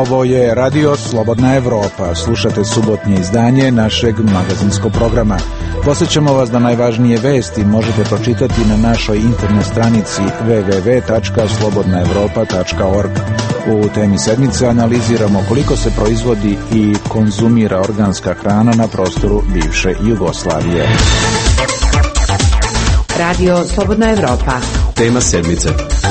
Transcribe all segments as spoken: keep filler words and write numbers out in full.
Ovo je Radio Slobodna Evropa. Slušate subotnje izdanje našeg magazinskog programa. Posjećamo vas da najvažnije vesti možete pročitati na našoj internet stranici w w w tačka slobodna evropa tačka org. U temi sedmice analiziramo koliko se proizvodi i konzumira organska hrana na prostoru bivše Jugoslavije. Radio Slobodna Evropa. Tema sedmice.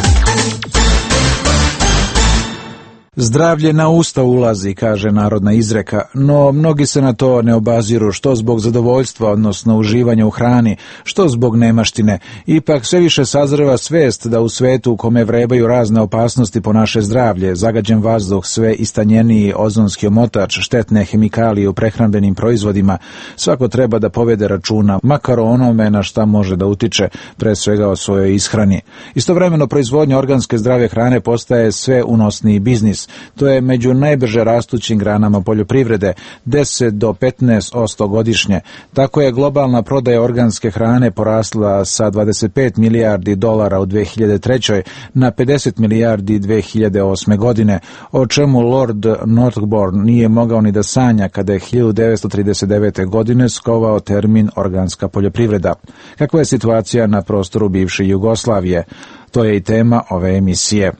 Zdravlje na usta ulazi, kaže narodna izreka, no mnogi se na to ne obaziru, što zbog zadovoljstva, odnosno uživanja u hrani, što zbog nemaštine. Ipak sve više sazreva svest da u svetu u kome vrebaju razne opasnosti po naše zdravlje, zagađen vazduh, sve istanjeniji ozonski omotač, štetne hemikalije u prehrambenim proizvodima, svako treba da povede računa, makar o onome na šta može da utiče, pre svega o svojoj ishrani. Istovremeno proizvodnja organske zdrave hrane postaje sve unosniji biznis. To je među najbrže rastućim granama poljoprivrede, deset do petnaest posto godišnje. Tako je globalna prodaja organske hrane porasla sa dvadeset pet milijardi dolara u dve hiljade trećoj na pedeset milijardi dve hiljade osme. godine, o čemu Lord Northbourne nije mogao ni da sanja kada je hiljadu devetsto trideset devete. godine skovao termin organska poljoprivreda. Kakva je situacija na prostoru bivše Jugoslavije? To je i tema ove emisije.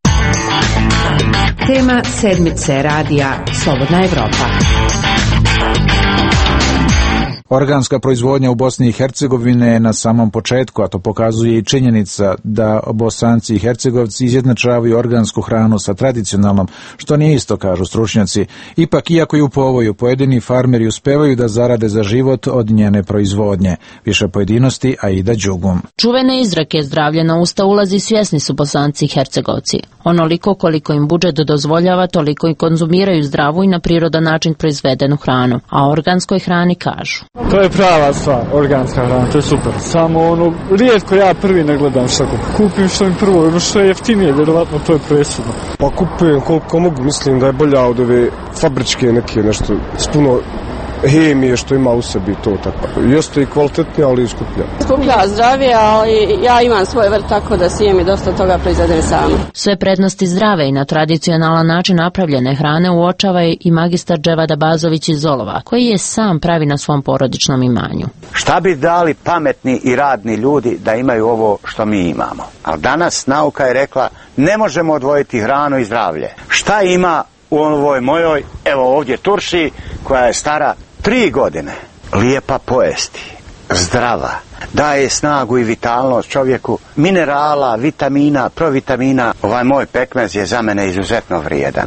Tema sedmice radija Slobodna Evropa. Organska proizvodnja u Bosni i Hercegovini je na samom početku, a to pokazuje i činjenica da Bosanci i Hercegovci izjednačavaju organsku hranu sa tradicionalnom, što nije isto, kažu stručnjaci. Ipak, iako i u povoju, pojedini farmeri uspevaju da zarade za život od njene proizvodnje. Više pojedinosti, Aida Đugum. Čuvene izreke zdravlje na usta ulazi svjesni su Bosanci i Hercegovci. Onoliko koliko im budžet dozvoljava, toliko i konzumiraju zdravu i na prirodan način proizvedenu hranu, a o organskoj hrani kažu. To je prava stvar, organska hrana, to je super. Samo ono, rijetko ja prvi ne gledam šta kupim, što mi prvo, ono što je jeftinije, vjerovatno to je presudno. Pa kupujem koliko mogu, mislim da je bolja od ove fabričke neke, nešto s puno hemije što ima u sebi to tako. Jeste i kvalitetnije, ali i skuplja. Skuplja, zdravije, ali ja imam svoj vrt tako da sijem i dosta toga proizvedem sama. Sve prednosti zdrave i na tradicionalan način napravljene hrane uočava i magistar Dževada Bazović iz Zolova, koji je sam pravi na svom porodičnom imanju. Šta bi dali pametni i radni ljudi da imaju ovo što mi imamo? Ali danas nauka je rekla ne možemo odvojiti hranu i zdravlje. Šta ima u ovoj mojoj, evo ovdje turši, koja je stara tri godine, lijepa pojesti, zdrava, daje snagu i vitalnost čovjeku, minerala, vitamina, provitamina. Ovaj moj pekmez je za mene izuzetno vrijedan,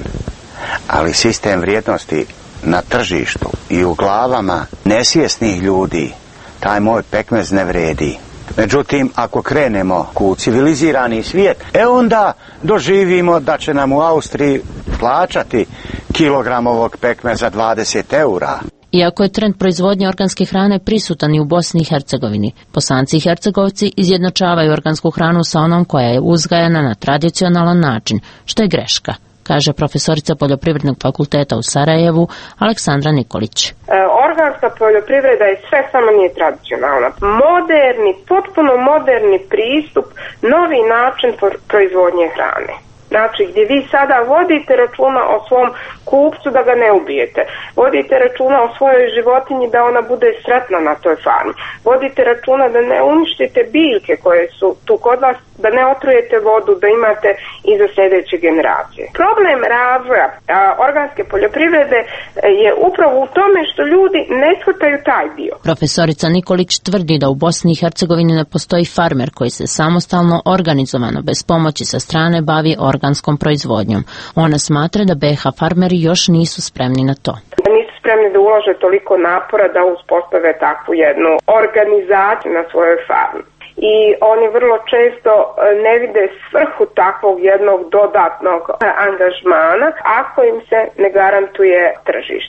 ali sistem vrijednosti na tržištu i u glavama nesvjesnih ljudi taj moj pekmez ne vredi. Međutim, ako krenemo u civilizirani svijet, e onda doživimo da će nam u Austriji plaćati kilogram ovog pekmeza dvadeset eura. Iako je trend proizvodnje organske hrane prisutan i u Bosni i Hercegovini, Bosanci i Hercegovci izjednačavaju organsku hranu sa onom koja je uzgajana na tradicionalan način, što je greška, kaže profesorica Poljoprivrednog fakulteta u Sarajevu Aleksandra Nikolić. E, organska poljoprivreda je sve samo nije tradicionalna. Moderni, potpuno moderni pristup, novi način proizvodnje hrane. Znači, gdje vi sada vodite računa o svom kupcu da ga ne ubijete. Vodite računa o svojoj životinji da ona bude sretna na toj farmi. Vodite računa da ne uništite biljke koje su tu kod vas, da ne otrujete vodu, da imate i za sljedeće generacije. Problem razvoja a, organske poljoprivrede je upravo u tome što ljudi ne shvataju taj dio. Profesorica Nikolić tvrdi da u Bosni i Hercegovini ne postoji farmer koji se samostalno, organizovano, bez pomoći sa strane bavi organskom proizvodnjom. Ona smatra da B iH farmeri još nisu spremni na to. Nisu spremni da ulože toliko napora da uspostave takvu jednu organizaciju na svojoj farmi. I oni vrlo često ne vide svrhu takvog jednog dodatnog angažmana ako im se ne garantuje tržište.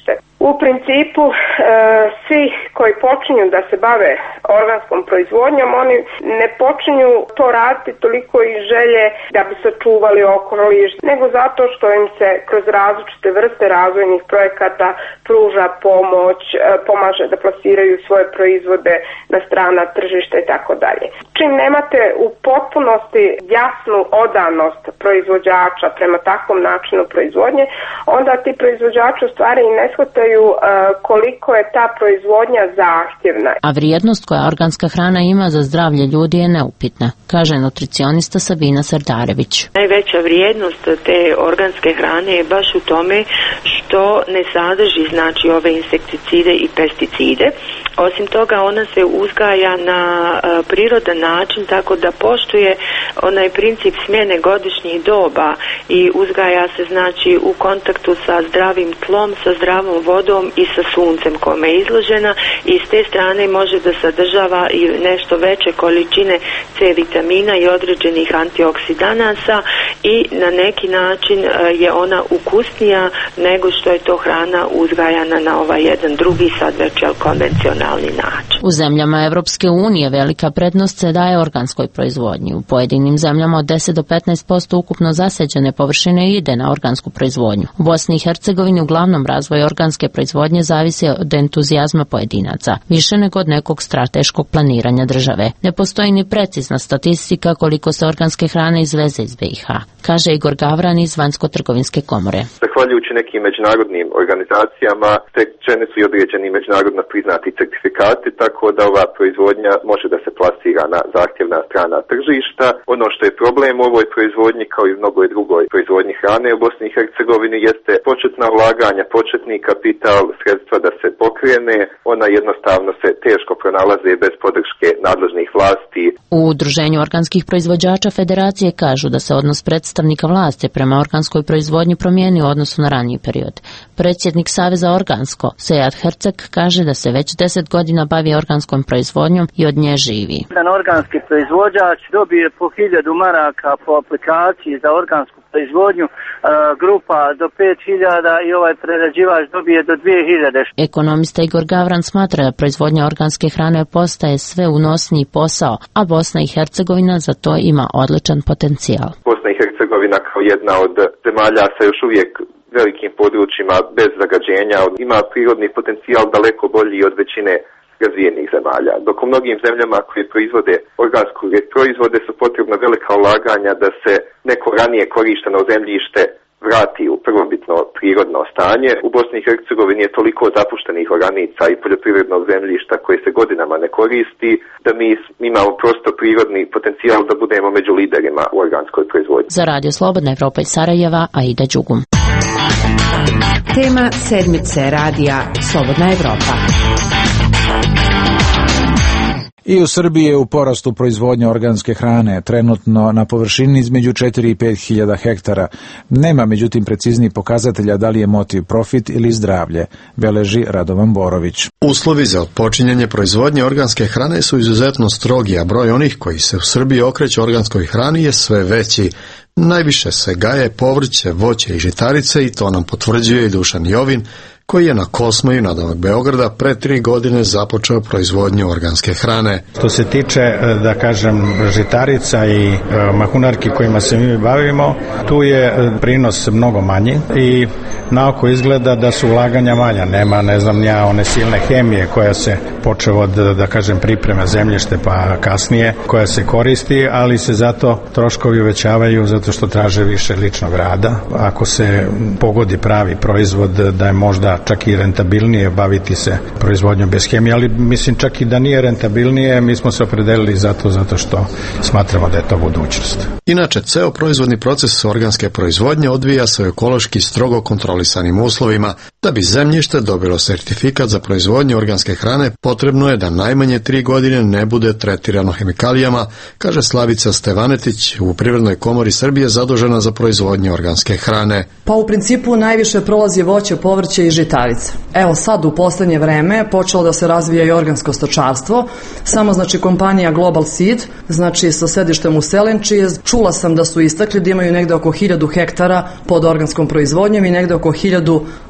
U principu e, svi koji počinju da se bave organskom proizvodnjom, oni ne počinju to raditi toliko iz želje da bi sačuvali okoliš, nego zato što im se kroz različite vrste razvojnih projekata pruža pomoć, e, pomaže da plasiraju svoje proizvode na strana tržišta i tako dalje. Čim nemate u potpunosti jasnu odanost proizvođača prema takvom načinu proizvodnje, onda ti proizvođači u stvari i ne shvataju uh, koliko je ta proizvodnja zahtjevna. A vrijednost koja organska hrana ima za zdravlje ljudi je neupitna, kaže nutricionista Sabina Sardarević. Najveća vrijednost te organske hrane je baš u tome što ne sadrži znači ove insekticide i pesticide. Osim toga ona se uzgaja na uh, prirodan način, tako da poštuje onaj princip smjene godišnjih doba i uzgaja se znači u kontaktu sa zdravim tlom, sa zdravom vodom i sa suncem kome je izložena i s te strane može da sadržava i nešto veće količine C vitamina i određenih antioksidanasa i na neki način uh, je ona ukusnija nego što je to hrana uzgajana na ovaj jedan drugi sad već konvencionalni način. U zemljama Evropske unije velika prednost se daje organskoj proizvodnji. U pojedinim zemljama od deset do petnaest posto ukupno zaseđene površine ide na organsku proizvodnju. U Bosni i Hercegovini uglavnom razvoj organske proizvodnje zavisi od entuzijazma pojedinaca, više nego od nekog strateškog planiranja države. Ne postoji ni precizna statistika koliko se organske hrane izveze iz B i H, kaže Igor Gavran iz Vanjsko-trgovinske komore. Zahvaljujući nekim međunarodnim organizacijama stečeni su i određeni međunarodno priznati certifikati, tako da ova proizvodnja može da se plasira na zahtjevna strana tržišta. Ono što je problem u ovoj proizvodnji, kao i mnogoj drugoj proizvodnji hrane u Bosni i Hercegovini, jeste početna ulaganja, početni kapital, sredstva da se pokrene. Ona jednostavno se teško pronalaze bez podrške nadležnih vlasti. U Udruženju organskih proizvođača Federacije kažu da se odnos predstavnika vlasti prema organskoj proizvodnji promijeni u odnosu na raniji period. Predsjednik Saveza Organsko, Sejad Herceg, kaže da se već deset godina bavi organskom proizvodnjom i od nje živi. Jedan organski proizvođač dobije po hiljadu maraka po aplikaciji za organsku proizvodnju, grupa do pet hiljada i ovaj prerađivač dobije do dvije hiljade. Ekonomista Igor Gavran smatra da proizvodnja organske hrane postaje sve unosniji posao, a Bosna i Hercegovina za to ima odličan potencijal. Bosna i Hercegovina kao jedna od zemalja sa još uvijek velikim područjima bez zagađenja ima prirodni potencijal daleko bolji od većine razvijenih zemalja. Dok u mnogim zemljama koje proizvode organske proizvode su potrebna velika ulaganja da se neko ranije korišteno zemljište vrati u prvobitno prirodno stanje. U Bosni i Hercegovini je toliko zapuštenih oranica i poljoprivrednog zemljišta koje se godinama ne koristi, da mi imamo prosto prirodni potencijal da budemo među liderima u organskoj proizvodnji. Za Radio Slobodna Evropa iz Sarajeva, Aida Đugum. Tema sedmice radija Slobodna Evropa. I u Srbiji je u porastu proizvodnja organske hrane, trenutno na površini između četiri i pet hiljada hektara. Nema međutim preciznijih pokazatelja da li je motiv profit ili zdravlje, beleži Radovan Borović. Uslovi za otpočinjanje proizvodnje organske hrane su izuzetno strogi, a broj onih koji se u Srbiji okreću organskoj hrani je sve veći. Najviše se gaje povrće, voće i žitarice i to nam potvrđuje i Dušan Jovin, koji je na Kosmoju nadomak Beograda pre tri godine započeo proizvodnju organske hrane. Što se tiče, da kažem, žitarica i mahunarki kojima se mi bavimo, tu je prinos mnogo manji i naoko izgleda da su ulaganja manja. Nema, ne znam, ja one silne hemije koja se počeo od, da kažem, priprema zemljište pa kasnije, koja se koristi, ali se zato troškovi uvećavaju zato što traže više ličnog rada. Ako se pogodi pravi proizvod, da je možda čak i rentabilnije baviti se proizvodnjom bez hemije, ali mislim čak i da nije rentabilnije, mi smo se opredelili zato, zato što smatramo da je to budućnost. Inače, ceo proizvodni proces organske proizvodnje odvija se u ekološki strogo kontrolisanim uslovima. Da bi zemljište dobilo sertifikat za proizvodnju organske hrane, potrebno je da najmanje tri godine ne bude tretirano hemikalijama, kaže Slavica Stevanetić, u Privrednoj komori Srbije zadužena za proizvodnju organske hrane. Pa u principu najviše prolazi voće, povrće i žitarice. Evo sad u posljednje vreme počelo da se razvija i organsko stočarstvo, samo znači kompanija Global Seed, znači sa sedištem u Selinči, čula sam da su istakli da imaju negde oko hiljadu hektara pod organskom proizvodnjom i negde oko hiljadu, ajde da kažem,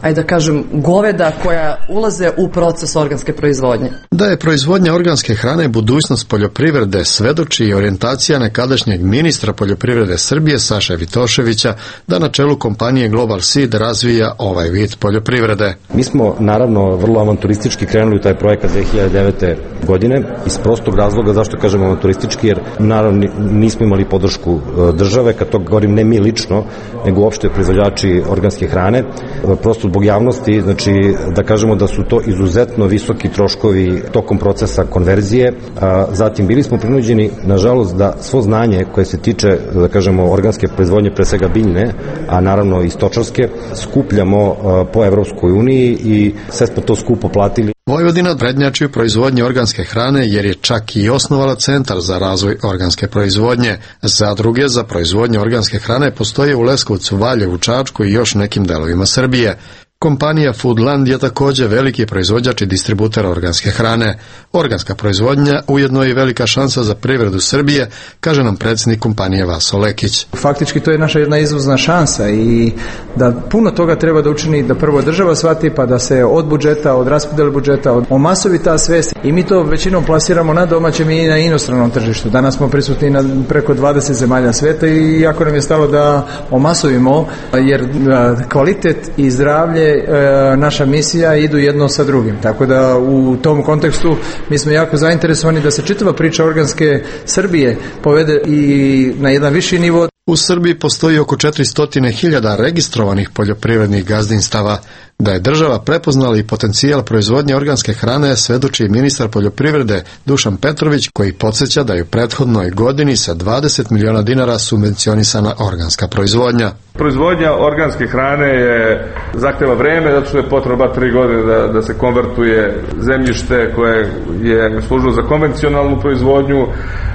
kažem, goveda koja ulaze u proces organske proizvodnje. Da je proizvodnja organske hrane budućnost poljoprivrede svedoči i orijentacija nekadašnjeg ministra poljoprivrede Srbije Saše Vitoševića da na čelu kompanije Global Seed razvija ovaj vid poljoprivrede. Mi smo naravno vrlo avanturistički krenuli u taj projekat dve hiljade devete. godine iz prostog razloga zašto kažem avanturistički, jer naravno nismo imali podršku države, kad to govorim ne mi lično, nego uopšte proizvođači organske hrane, prosto zbog javnosti, znači da kažemo da su to izuzetno visoki troškovi tokom procesa konverzije, a zatim bili smo prinuđeni, nažalost, da svo znanje koje se tiče, da kažemo, organske proizvodnje, pre svega biljne, a naravno i stočarske, skupljamo po Evropskoj uniji i sve smo to skupo platili. Vojvodina prednjači u proizvodnji organske hrane jer je čak i osnovala centar za razvoj organske proizvodnje. Zadruge za proizvodnju organske hrane postoje u Leskovcu, Valjevu, Čačku i još nekim delovima Srbije. Kompanija Foodland je također veliki proizvođač i distributer organske hrane. Organska proizvodnja ujedno je i velika šansa za privredu Srbije, kaže nam predsjednik kompanije Vaso Lekić. Faktički to je naša jedna izvozna šansa i da puno toga treba da učini, da prvo država shvati, pa da se od budžeta, od raspodjele budžeta, omasovi ta svest i mi to većinom plasiramo na domaćem i na inostranom tržištu. Danas smo prisutni na preko dvadeset zemalja sveta i jako nam je stalo da omasovimo, jer kvalitet i zdravlje, naša misija idu jedno sa drugim. Tako da u tom kontekstu mi smo jako zainteresovani da se čitava priča organske Srbije povede i na jedan viši nivo. U Srbiji postoji oko četiristo hiljada registrovanih poljoprivrednih gazdinstava. Da je država prepoznala i potencijal proizvodnje organske hrane svedoči ministar poljoprivrede Dušan Petrović, koji podsjeća da je u prethodnoj godini sa dvadeset miliona dinara subvencionisana organska proizvodnja. Proizvodnja organske hrane je zahteva vreme, zato što je potrebno tri godine da, da se konvertuje zemljište koje je služilo za konvencionalnu proizvodnju.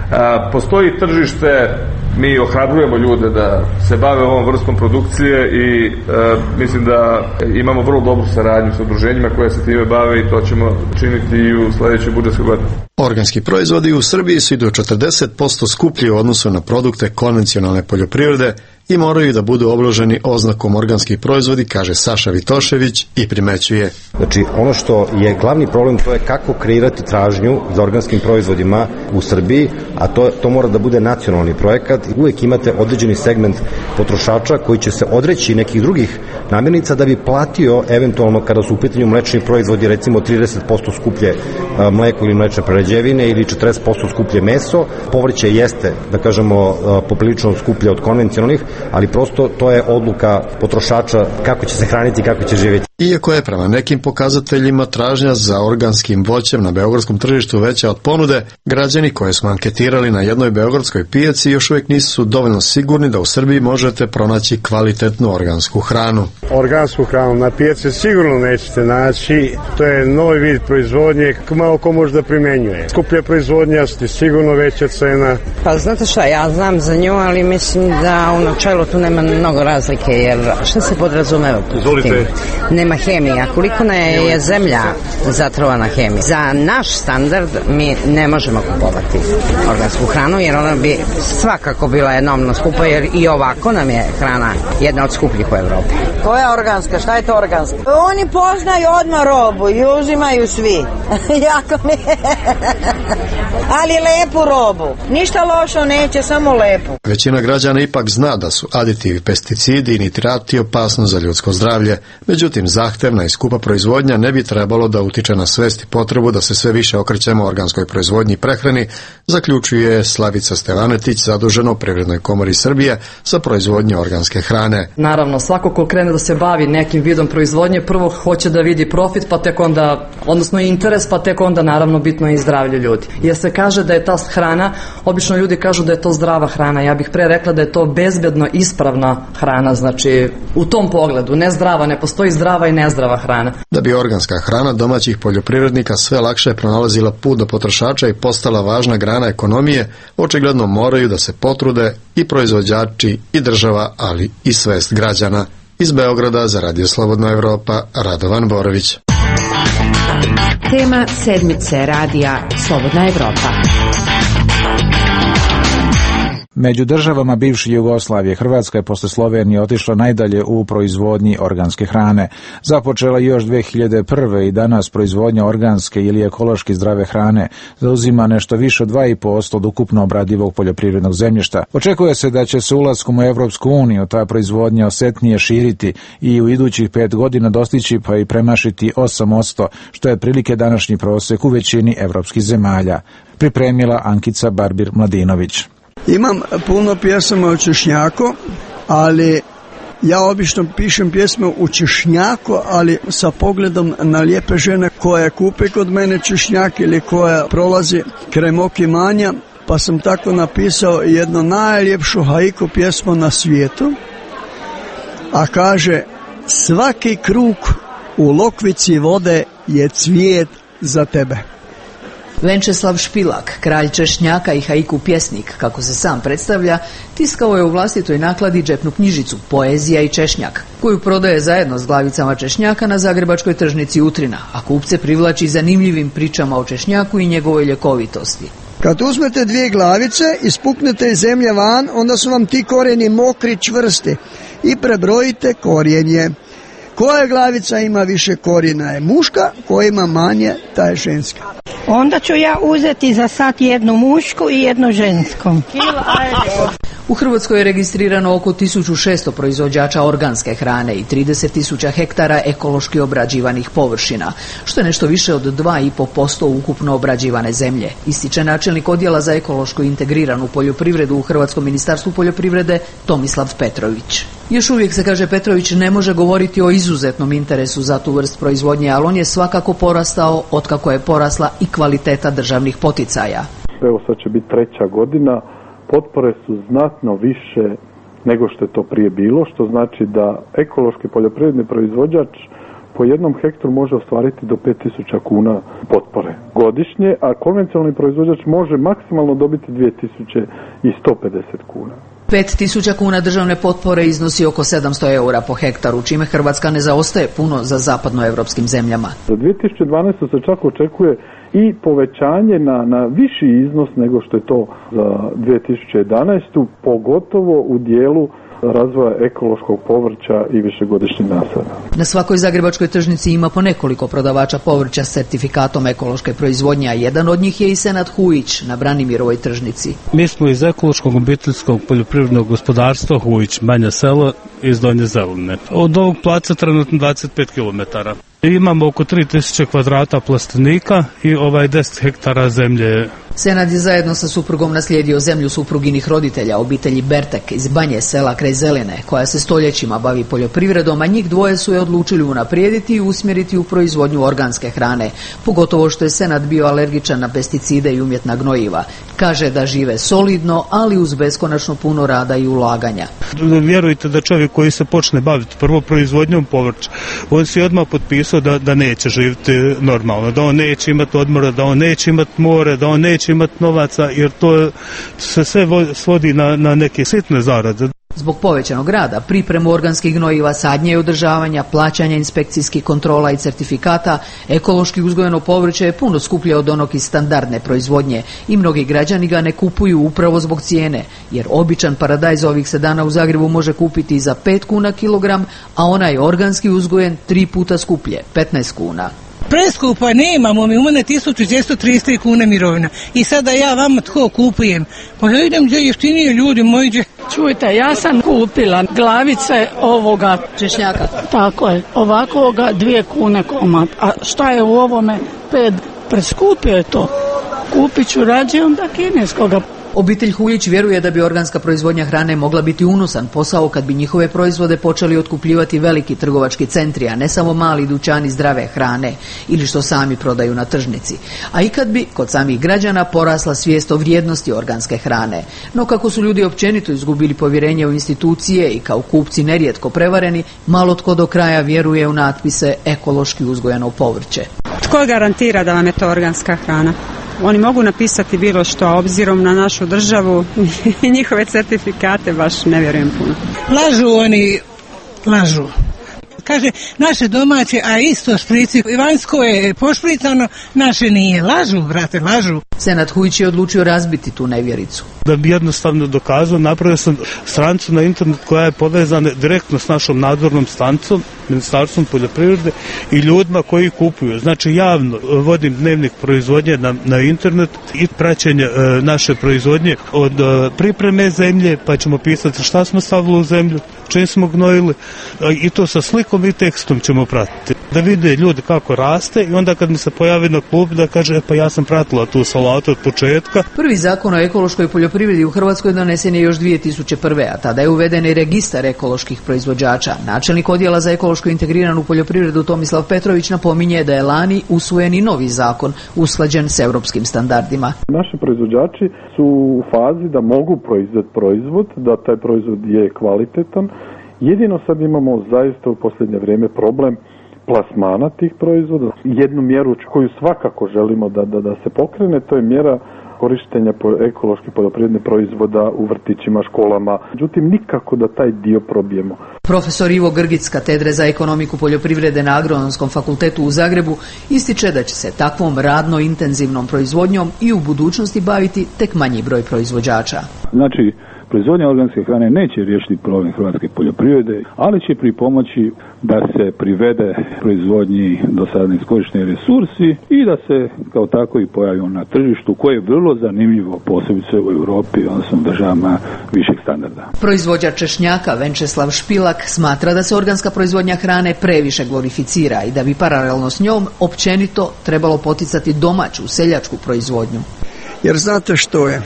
A, postoji tržište, mi ohrabrujemo ljude da se bave ovom vrstom produkcije i e, mislim da imamo vrlo dobru saradnju sa udruženjima koje se time bave i to ćemo činiti i u sledećoj budžetskoj godini. Organski proizvodi u Srbiji su i do četrdeset posto skuplji u odnosu na produkte konvencionalne poljoprivrede i moraju da budu obloženi oznakom organski proizvodi, kaže Saša Vitošević i primećuje. Znači, ono što je glavni problem, to je kako kreirati tražnju za organskim proizvodima u Srbiji, a to, to mora da bude nacionalni projekat. Uvijek imate određeni segment potrošača koji će se odreći nekih drugih namirnica da bi platio eventualno kada su u pitanju mlečni proizvodi, recimo trideset posto skuplje mleko ili mlečne prerađevine ili četrdeset posto skuplje meso. Povrće jeste, da kažemo, poprilično skuplje od konvencionalnih, ali prosto to je odluka potrošača kako će se hraniti i kako će živjeti. Iako je prema nekim pokazateljima tražnja za organskim voćem na beogradskom tržištu veća od ponude, građani koje smo anketirali na jednoj beogradskoj pijaci još uvijek nisu dovoljno sigurni da u Srbiji možete pronaći kvalitetnu organsku hranu. Organsku hranu na pijaci sigurno nećete naći, to je novi vid proizvodnje, malo ko može da primenjuje. Skuplja proizvodnja, sigurno veća cena. Pa znate šta, ja znam za nju, ali mislim da u načelu tu nema mnogo razlike, jer šta se podrazumeva? Izvolite. Nema hemija. Koliko ne je zemlja zatrovana hemija? Za naš standard mi ne možemo kupovati organsku hranu, jer ona bi svakako bila enormno skupa, jer i ovako nam je hrana jedna od skupljih u Evropi. Ko je organska? Šta je to organska? Oni poznaju odmah robu i uzimaju svi. Jako mi ali lepu robu. Ništa lošo neće, samo lepu. Većina građana ipak zna da su aditivi, pesticidi i nitrati opasno za ljudsko zdravlje. Međutim, zahtevna i skupa proizvodnja ne bi trebalo da utiče na svest i potrebu da se sve više okrećemo organskoj proizvodnji i prehrani, zaključuje Slavica Stevanetić, zadužena u Privrednoj komori Srbije za proizvodnju organske hrane. Naravno, svako ko krene da se bavi nekim vidom proizvodnje, prvo hoće da vidi profit, pa tek onda, odnosno interes, pa tek onda naravno bitno je i zdravlje ljudi. Jer se kaže da je ta hrana, obično ljudi kažu da je to zdrava hrana, ja bih pre rekla da je to bezbedno ispravna hrana, znači u tom pogledu, ne zdrava, ne postoji zdrava i nezdrava hrana. Da bi organska hrana domaćih poljoprivrednika sve lakše pronalazila put do potrošača i postala važna grana ekonomije, očigledno moraju da se potrude i proizvođači i država, ali i svest građana. Iz Beograda za Radio Slobodna Evropa, Radovan Borović. Tema sedmice radija Slobodna Evropa. Među državama bivše Jugoslavije Hrvatska je posle Slovenije otišla najdalje u proizvodnji organske hrane. Započela još dve hiljade prve. i danas proizvodnja organske ili ekološki zdrave hrane zauzima nešto više od dva i po posto od ukupno obradivog poljoprivrednog zemljišta. Očekuje se da će se ulaskom u Evropsku uniju ta proizvodnja osetnije širiti i u idućih pet godina dostići pa i premašiti osam posto, što je otprilike današnji prosek u većini evropskih zemalja. Pripremila Ankica Barbir-Mladinović. Imam puno pjesama o češnjaku, ali ja obično pišem pjesme u češnjaku, ali sa pogledom na lijepe žene koje kupe kod mene češnjak ili koja prolazi kraj mog imanja, pa sam tako napisao jednu najljepšu haiku pjesmu na svijetu, a kaže: svaki krug u lokvici vode je cvijet za tebe. Venčeslav Špilak, kralj češnjaka i haiku pjesnik, kako se sam predstavlja, tiskao je u vlastitoj nakladi džepnu knjižicu Poezija i češnjak, koju prodaje zajedno s glavicama češnjaka na zagrebačkoj tržnici Utrina, a kupce privlači zanimljivim pričama o češnjaku i njegovoj ljekovitosti. Kad uzmete dvije glavice, ispuknete iz zemlje van, onda su vam ti korijeni mokri, čvrsti i prebrojite korijenje. Koja glavica ima više korijena je muška, koja ima manje, ta je ženska. Onda ću ja uzeti za sad jednu mušku i jednu žensku. U Hrvatskoj je registrirano oko tisuću šesto proizvođača organske hrane i trideset tisuća hektara ekološki obrađivanih površina, što je nešto više od dva i po posto ukupno obrađivane zemlje, ističe načelnik odjela za ekološku integriranu poljoprivredu u Hrvatskom ministarstvu poljoprivrede Tomislav Petrović. Još uvijek, se kaže Petrović, ne može govoriti o izuzetnom interesu za tu vrst proizvodnje, ali on je svakako porastao otkako je porasla i kvaliteta državnih poticaja. Evo sad će biti treća godina, potpore su znatno više nego što je to prije bilo, što znači da ekološki poljoprivredni proizvođač po jednom hektaru može ostvariti do pet tisuća kuna potpore godišnje, a konvencionalni proizvođač može maksimalno dobiti dvije tisuće sto pedeset kuna. pet tisuća kuna državne potpore iznosi oko sedamsto eura po hektaru, čime Hrvatska ne zaostaje puno za zapadnoevropskim zemljama. Za dvije tisuće dvanaestu. se čak očekuje i povećanje na, na viši iznos nego što je to za dvije tisuće jedanaestu. pogotovo u dijelu razvoja ekološkog povrća i višegodišnjih nasada. Na svakoj zagrebačkoj tržnici ima po nekoliko prodavača povrća s certifikatom ekološke proizvodnje, a jedan od njih je i Senad Hujić na Branimirovoj tržnici. Mi smo iz ekološkog obiteljskog poljoprivrednog gospodarstva Hujić, manje selo iz Donje Zeline. Od ovog placa trenutno dvadeset pet kilometara. Imamo oko tri tisuće kvadrata plastenika i ovaj deset hektara zemlje. Senad je zajedno sa suprugom naslijedio zemlju supruginih roditelja, obitelji Bertek iz Banje sela kraj Zeline, koja se stoljećima bavi poljoprivredom, a njih dvoje su je odlučili unaprijediti i usmjeriti u proizvodnju organske hrane, pogotovo što je Senad bio alergičan na pesticide i umjetna gnojiva. Kaže da žive solidno, ali uz beskonačno puno rada i ulaganja. Vjerujte da čovjek koji se počne baviti prvo proizvodnjom povrća, on si odmah potpisao da, da neće živjeti normalno, da on neće imati odmora, da on neće imati more, da on neće imati novaca, jer to se sve svodi na, na neke sitne zarade. Zbog povećanog rada, pripremu organskih gnojiva, sadnje i održavanja, plaćanja inspekcijskih kontrola i certifikata, ekološki uzgojeno povrće je puno skuplje od onog iz standardne proizvodnje i mnogi građani ga ne kupuju upravo zbog cijene, jer običan paradajz ovih se dana u Zagrebu može kupiti i za pet kuna kilogram, a onaj organski uzgojen tri puta skuplje, petnaest kuna. Preskupa nemamo, mi u mene tisuću dvjesto trideset tri kune mirovina. I sada ja vama tko kupujem? Pa ja idem gdje jeftinije ljudi moji. Gdje... Čujte, ja sam kupila glavice ovoga češnjaka. Tako je, ovakvoga dvije kune komad. A šta je u ovome pet? Preskupio je to. Kupit ću rađe onda kineskoga. Obitelj Huljić vjeruje da bi organska proizvodnja hrane mogla biti unosan posao kad bi njihove proizvode počeli otkupljivati veliki trgovački centri, a ne samo mali dućani zdrave hrane ili što sami prodaju na tržnici. A i kad bi kod samih građana porasla svijest o vrijednosti organske hrane. No kako su ljudi općenito izgubili povjerenje u institucije i kao kupci nerijetko prevareni, malo tko do kraja vjeruje u natpise ekološki uzgojeno povrće. Tko garantira da vam je to organska hrana? Oni mogu napisati bilo što, a obzirom na našu državu i njihove certifikate baš ne vjerujem puno. Lažu oni, lažu. kaže naše domaće, a isto šprici, vanjsko je pošpricano, naše nije. Lažu, brate, lažu. Senad Hujić je odlučio razbiti tu nevjericu. Da bi jednostavno dokazao, napravio sam stranicu na internet koja je povezana direktno s našom nadzornom stanicom, Ministarstvom poljoprivrede i ljudima koji kupuju. Znači javno vodim dnevnik proizvodnje na, na internet i praćenje e, naše proizvodnje od e, pripreme zemlje, pa ćemo pisati šta smo stavili u zemlju, čim smo gnojili, e, i to sa slikom i tekstom ćemo pratiti. Da vide ljudi kako raste i onda kad mi se pojavi na klub da kaže pa ja sam pratila tu salatu od početka. Prvi zakon o ekološkoj poljoprivredi u Hrvatskoj donesen je još dvije tisuće prve. a tada je uveden i registar ekoloških proizvođača. Načelnik odjela za ekološku integriranu poljoprivredu Tomislav Petrović napominje da je lani usvojen i novi zakon usklađen s europskim standardima. Naši proizvođači su u fazi da mogu proizvesti proizvod, da taj proizvod je kvalitetan. Jedino sad imamo zaista u posljednje vrijeme problem plasmana tih proizvoda. Jednu mjeru koju svakako želimo da, da, da se pokrene, to je mjera korištenja ekoloških poljoprivrednih proizvoda u vrtićima, školama. Međutim, nikako da taj dio probijemo. Profesor Ivo Grgić s katedre za ekonomiku poljoprivrede na Agronomskom fakultetu u Zagrebu ističe da će se takvom radno intenzivnom proizvodnjom i u budućnosti baviti tek manji broj proizvođača. Znači, proizvodnja organske hrane neće riješiti problem hrvatske poljoprivrede, ali će pripomoći da se privede proizvodnji do sada neiskorišteni resursi i da se kao tako i pojavimo na tržištu koje je vrlo zanimljivo, posebice u Europi, odnosno državama višeg standarda. Proizvođač češnjaka Venčeslav Špilak smatra da se organska proizvodnja hrane previše glorificira i da bi paralelno s njom općenito trebalo poticati domaću seljačku proizvodnju. Jer znate što je?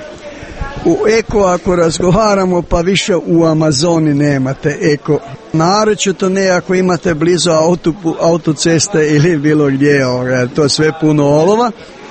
U eko ako razgovaramo pa više u Amazoni nemate eko. Naročito ne ako imate blizu auto, autoceste ili bilo gdje, to je sve puno olova.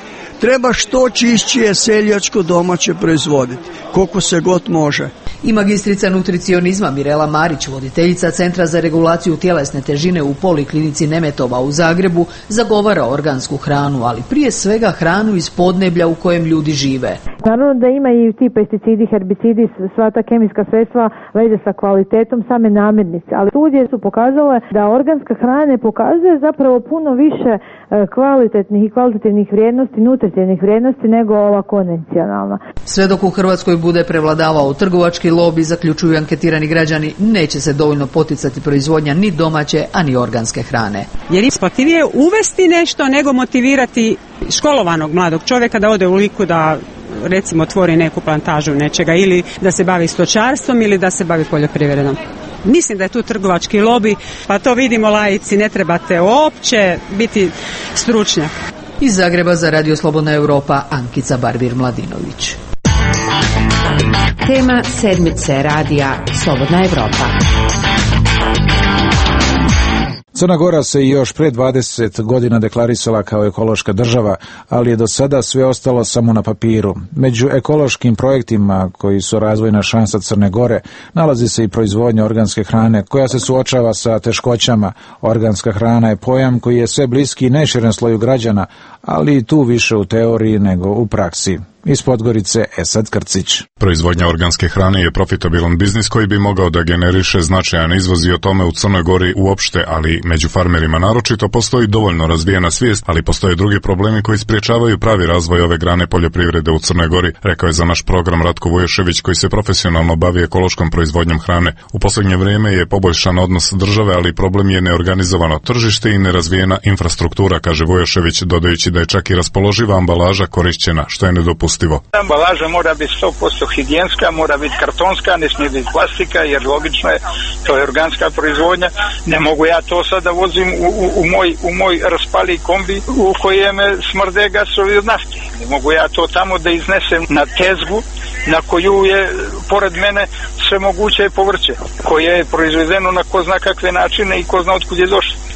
Treba što čišćije seljačko domaće proizvoditi, koliko se god može. I magistrica nutricionizma Mirela Marić, voditeljica Centra za regulaciju tjelesne težine u Poliklinici Nemetova u Zagrebu, zagovara organsku hranu, ali prije svega hranu iz podneblja u kojem ljudi žive. Naravno da ima i ti pesticidi, herbicidi, sva ta kemijska sredstva veze sa kvalitetom same namirnice, ali studije su pokazale da organska hrana ne pokazuje zapravo puno više kvalitetnih i kvalitativnih vrijednosti, nutritivnih vrijednosti nego ova konvencionalna. Sve dok u Hrvatskoj bude prevladavao trgovački lobi, zaključuju anketirani građani, neće se dovoljno poticati proizvodnja ni domaće, a ni organske hrane. Jer isplativije uvesti nešto nego motivirati školovanog mladog čovjeka da ode u Liku da recimo otvori neku plantažu nečega ili da se bavi stočarstvom ili da se bavi poljoprivredom. Mislim da je tu trgovački lobi, pa to vidimo laici, ne trebate uopće biti stručnjak. Iz Zagreba za Radio Slobodna Europa, Ankica Barbir-Mladinović. Tema sedmice radija Slobodna Evropa. Crna Gora se još pre dvadeset godina deklarisala kao ekološka država, ali je do sada sve ostalo samo na papiru. Među ekološkim projektima koji su razvojna šansa Crne Gore nalazi se i proizvodnja organske hrane koja se suočava sa teškoćama. Organska hrana je pojam koji je sve bliski neširen sloju građana, ali i tu više u teoriji nego u praksi. Iz Podgorice, Esad Krcić. Proizvodnja organske hrane je profitabilan biznis koji bi mogao da generiše značajan izvoz i o tome u Crnoj Gori uopšte, ali među farmerima naročito postoji dovoljno razvijena svijest, ali postoje drugi problemi koji spriječavaju pravi razvoj ove grane poljoprivrede u Crnoj Gori, rekao je za naš program Ratko Vujošević koji se profesionalno bavi ekološkom proizvodnjom hrane. U posljednje vrijeme je poboljšan odnos države, ali problem je neorganizovano tržište i nerazvijena infrastruktura, kaže Vujošević, dodajući da je čak i raspoloživa ambalaža korišćena, što je nedopustivo. Ambalaža mora biti sto posto higijenska, mora biti kartonska, ne smije biti plastika, jer logično je, to je organska proizvodnja. Ne mogu ja to sada vozim u, u, u, moj, u moj raspali kombi u kojem smrde gasovi od nafte. Ne mogu ja to tamo da iznesem na tezgu na koju je pored mene sve moguće povrće, koje je proizvedeno na ko zna kakve načine i ko zna otkud je došlo.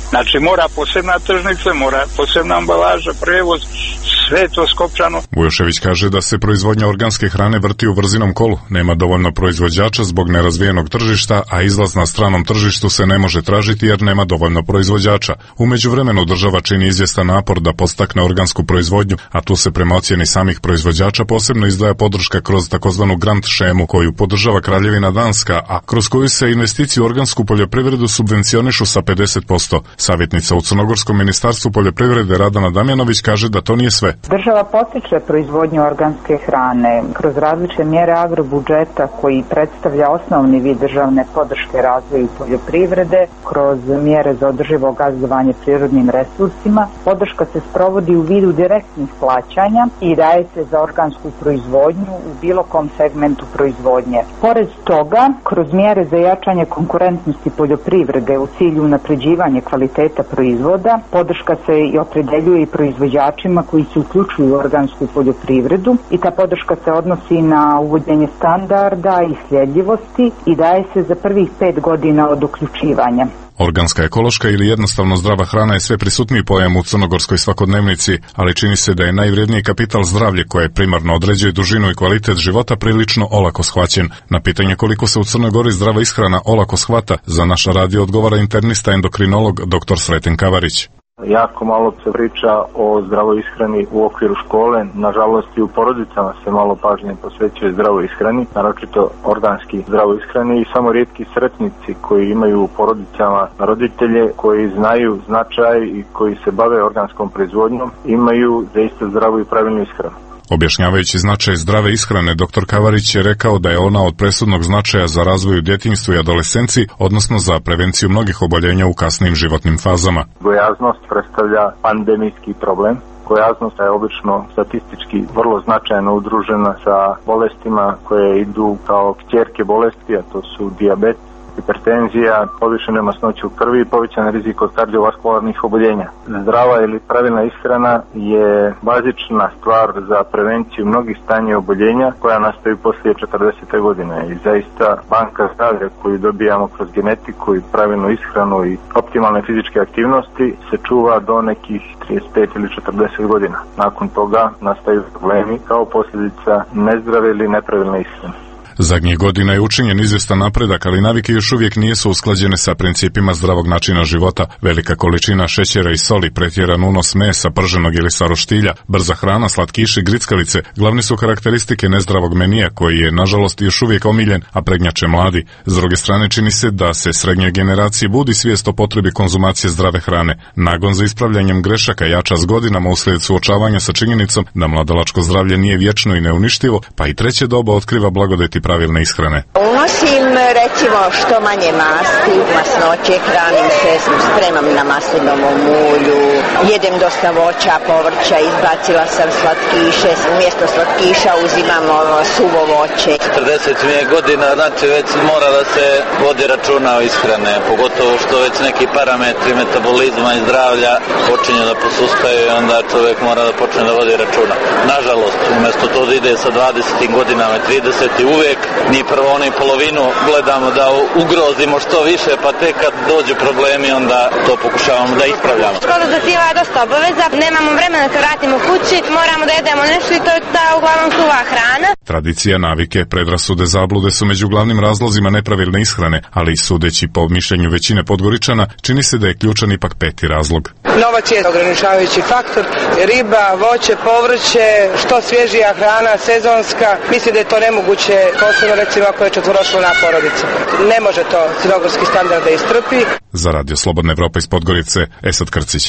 Znači mora posebna tržnica, mora posebna ambalaža, prevoz, sve je to skopčano. Vujošević kaže da se proizvodnja organske hrane vrti u brzinom kolu. Nema dovoljno proizvođača zbog nerazvijenog tržišta, a izlaz na stranom tržištu se ne može tražiti jer nema dovoljno proizvođača. U međuvremenu država čini izvjestan napor da podstakne organsku proizvodnju, a tu se prema ocjeni samih proizvođača posebno izdvaja podrška kroz takozvanu grant šemu koju podržava Kraljevina Danska, a kroz koju se investiciju u organsku poljoprivredu subvencionišu sa pedeset posto. Savjetnica u Crnogorskom ministarstvu poljoprivrede Radana Damjanović kaže da to nije sve. Država potiče proizvodnju organske hrane kroz različite mjere agrobudžeta koji predstavlja osnovni vid državne podrške razvoju poljoprivrede, kroz mjere za održivo gazdovanje prirodnim resursima. Podrška se sprovodi u vidu direktnih plaćanja i daje se za organsku proizvodnju u bilo kom segmentu proizvodnje. Pored toga, kroz mjere za jačanje konkurentnosti poljoprivrede u cilju unapređivanja kvaliteta proizvoda, podrška se i opredeljuje i proizvođačima koji se uključuju u organsku poljoprivredu i ta podrška se odnosi na uvođenje standarda i sljedljivosti i daje se za prvih pet godina od uključivanja. Organska, ekološka ili jednostavno zdrava hrana je sve prisutniji pojam u crnogorskoj svakodnevnici, ali čini se da je najvrijedniji kapital zdravlje koje primarno određuje dužinu i kvalitet života prilično olako shvaćen. Na pitanje koliko se u Crnoj Gori zdrava ishrana olako shvata, za naš radio odgovara internista endokrinolog dr. Sreten Kavarić. Jako malo se priča o zdravoj ishrani u okviru škole, nažalost i u porodicama se malo pažnje posvećuje zdravoj ishrani, naročito organski zdravoj ishrani i samo rijetki sretnici koji imaju u porodicama roditelje koji znaju značaj i koji se bave organskom proizvodnjom imaju zaista zdravu i pravilnu ishranu. Objašnjavajući značaj zdrave ishrane, doktor Kavarić je rekao da je ona od presudnog značaja za razvoj u djetinjstvu i adolescenciji, odnosno za prevenciju mnogih oboljenja u kasnim životnim fazama. Gojaznost predstavlja pandemijski problem. Gojaznost je obično statistički vrlo značajno udružena sa bolestima koje idu kao kćerke bolesti, a to su dijabet, hipertenzija, povišene masnoće u krvi i povećan rizik od kardiovaskularnih oboljenja. Zdrava ili pravilna ishrana je bazična stvar za prevenciju mnogih stanja i oboljenja koja nastaju poslije četrdesete godine i zaista banka zdravlja koju dobijamo kroz genetiku i pravilnu ishranu i optimalne fizičke aktivnosti se čuva do nekih trideset pet ili četrdeset godina. Nakon toga nastaju problemi kao posljedica nezdrave ili nepravilne ishrane. Zadnjih godina je učinjen izvjestan napredak, ali navike još uvijek nisu usklađene sa principima zdravog načina života. Velika količina šećera i soli, pretjeran unos mesa, prženog ili sa roštilja, brza hrana, slatkiši, grickalice, glavni su karakteristike nezdravog menija koji je, nažalost, još uvijek omiljen, a prednjače mladi. S druge strane, čini se da se srednjoj generaciji budi svijest o potrebi konzumacije zdrave hrane. Nagon za ispravljanjem grešaka jača s godinama uslijed suočavanja sa činjenicom da mladalačko zdravlje nije vječno i neuništivo, pa i treće doba otkriva blagodeti pravilne ishrane. Unosim recimo što manje masti, masnoće, hranim se, spremam na maslinovom ulju, jedem dosta voća, povrća, izbacila sam slatkiše, umjesto slatkiša uzimam ono suvo voće. četrdeset mi je godina, znači već mora da se vodi računa o ishrane, pogotovo što već neki parametri metabolizma i zdravlja počinju da posustaju i onda čovjek mora da počne da vodi računa. Nažalost, umjesto to da ide sa dvadesetim godinama i tridesetim uvijek mi prvo onu polovinu gledamo da ugrozimo što više, pa tek kad dođu problemi onda to pokušavamo da ispravljamo. Škola zahtijeva dosta obaveza, nemamo vremena da se vratimo kući, moramo da jedemo nešto i to je ta uglavnom suva hrana. Tradicija, navike, predrasude, zablude su među glavnim razlozima nepravilne ishrane, ali sudeći po mišljenju većine Podgoričana, čini se da je ključan ipak peti razlog. Novac je ograničavajući faktor, riba, voće, povrće, što svježija hrana, sezonska, mislim da je to nemoguće, posebno recimo ako je četvoročlana porodica. Ne može to crnogorski standard da istrpi. Za Radio Slobodna Evropa iz Podgorice, Esad Krcić.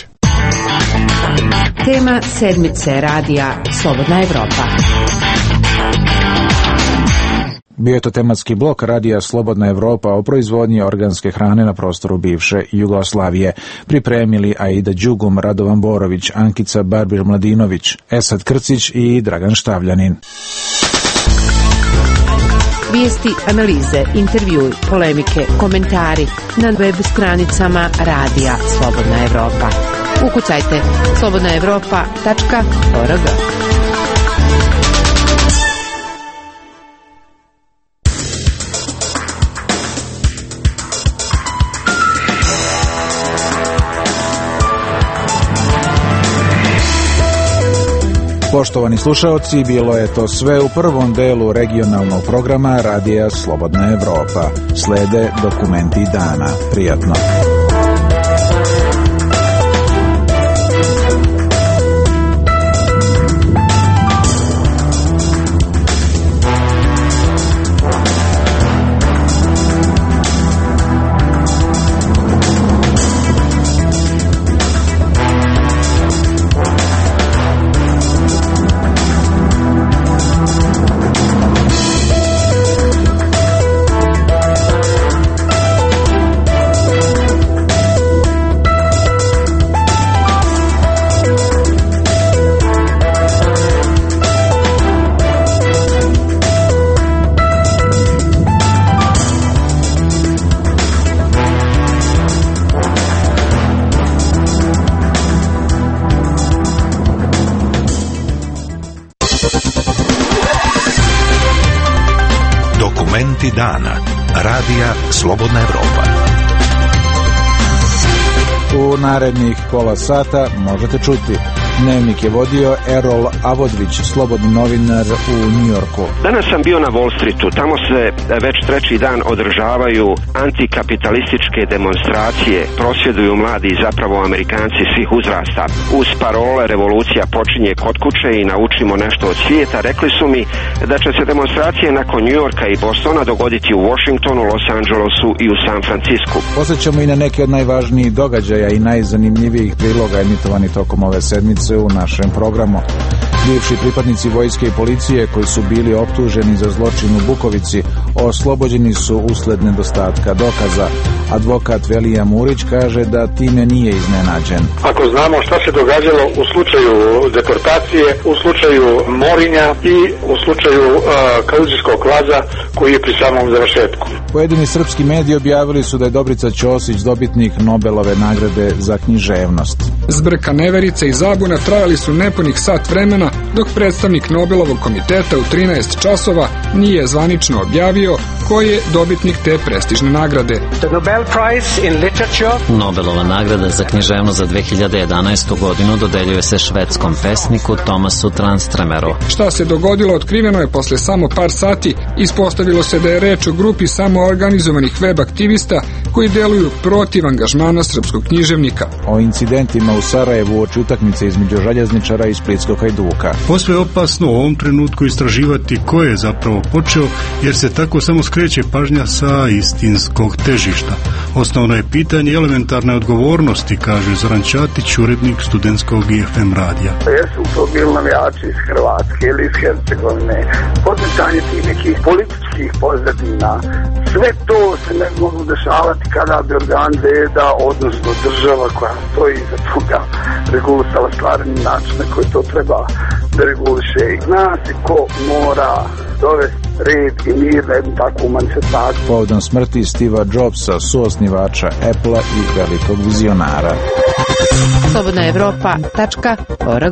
Tema sedmice radija Slobodna Evropa. Bio je to tematski blok radija Slobodna Evropa o proizvodnji organske hrane na prostoru bivše Jugoslavije. Pripremili Aida Đugum, Radovan Borović, Ankica Barbir-Mladinović, Esad Krcić i Dragan Štavljanin. Vijesti, analize, intervjui, polemike, komentari na web stranicama radija Slobodna Evropa. Ukucajte slobodna evropa tačka org. Poštovani slušaoci, bilo je to sve u prvom delu regionalnog programa Radija Slobodna Evropa. Slede dokumenti dana. Prijatno. Dana. Radija Slobodna Evropa. U narednih pola sata možete čuti. Dnevnik je vodio Erol Avodvić, slobodni novinar u Njujorku. Danas sam bio na Wall Streetu. Tamo se već treći dan održavaju antikapitalističke demonstracije. Prosvjeduju mladi, zapravo Amerikanci svih uzrasta. Uz parole revolucija počinje kod kuće i naučimo nešto od svijeta. Rekli su mi da će se demonstracije nakon Njujorka i Bostona dogoditi u Washingtonu, Los Angelesu i u San Francisku. Posjećamo i na neke od najvažnijih događaja i najzanimljivijih priloga emitovanih tokom ove sedmice u našem programu. Bivši pripadnici vojske i policije koji su bili optuženi za zločin u Bukovici oslobođeni su usled nedostatka dokaza. Advokat Velija Murić kaže da time nije iznenađen. Ako znamo šta se događalo u slučaju deportacije, u slučaju Morinja i u slučaju uh, Kaluđerskog laza koji je pri samom završetku. Pojedini srpski mediji objavili su da je Dobrica Ćosić dobitnik Nobelove nagrade za književnost. Zbrka, neverica i zabuna trajali su nepunih sat vremena dok predstavnik Nobelovog komiteta u trinaest časova nije zvanično objavio ko je dobitnik te prestižne nagrade. The Nobel Prize in Literature. Nobelova nagrada za književnost za dve hiljade jedanaestu godinu dodeljuje se švedskom pesniku Tomasu Transtremeru. Šta se dogodilo otkriveno je posle samo par sati. Ispostavilo se da je reč o grupi samoorganizovanih web aktivista koji deluju protiv angažmana srpskog književnika. O incidentima u Sarajevu uoči utakmice između željezničara i splitskog Hajduka. Posve je opasno u ovom trenutku istraživati ko je zapravo počeo, jer se tako samo skreće pažnja sa istinskog težišta. Osnovno je pitanje elementarne odgovornosti, kaže Zoran Ćatić, urednik studentskog I F M radija. Jesu to bili navijači iz Hrvatske ili iz Hercegovine, podmetanje tih nekih političkih pozadina, sve to se ne mogu dešavati kada bi organ reda, odnosno država koja stoji iza toga, regulisala stvarni način na koji to treba da reguliše. Zna se ko mora dovesti red i mir na jednu takvu manifestaciju. Povodom smrti Steva Jobsa, suosnivača Apple-a i velikog vizionara. slobodna evropa tačka org.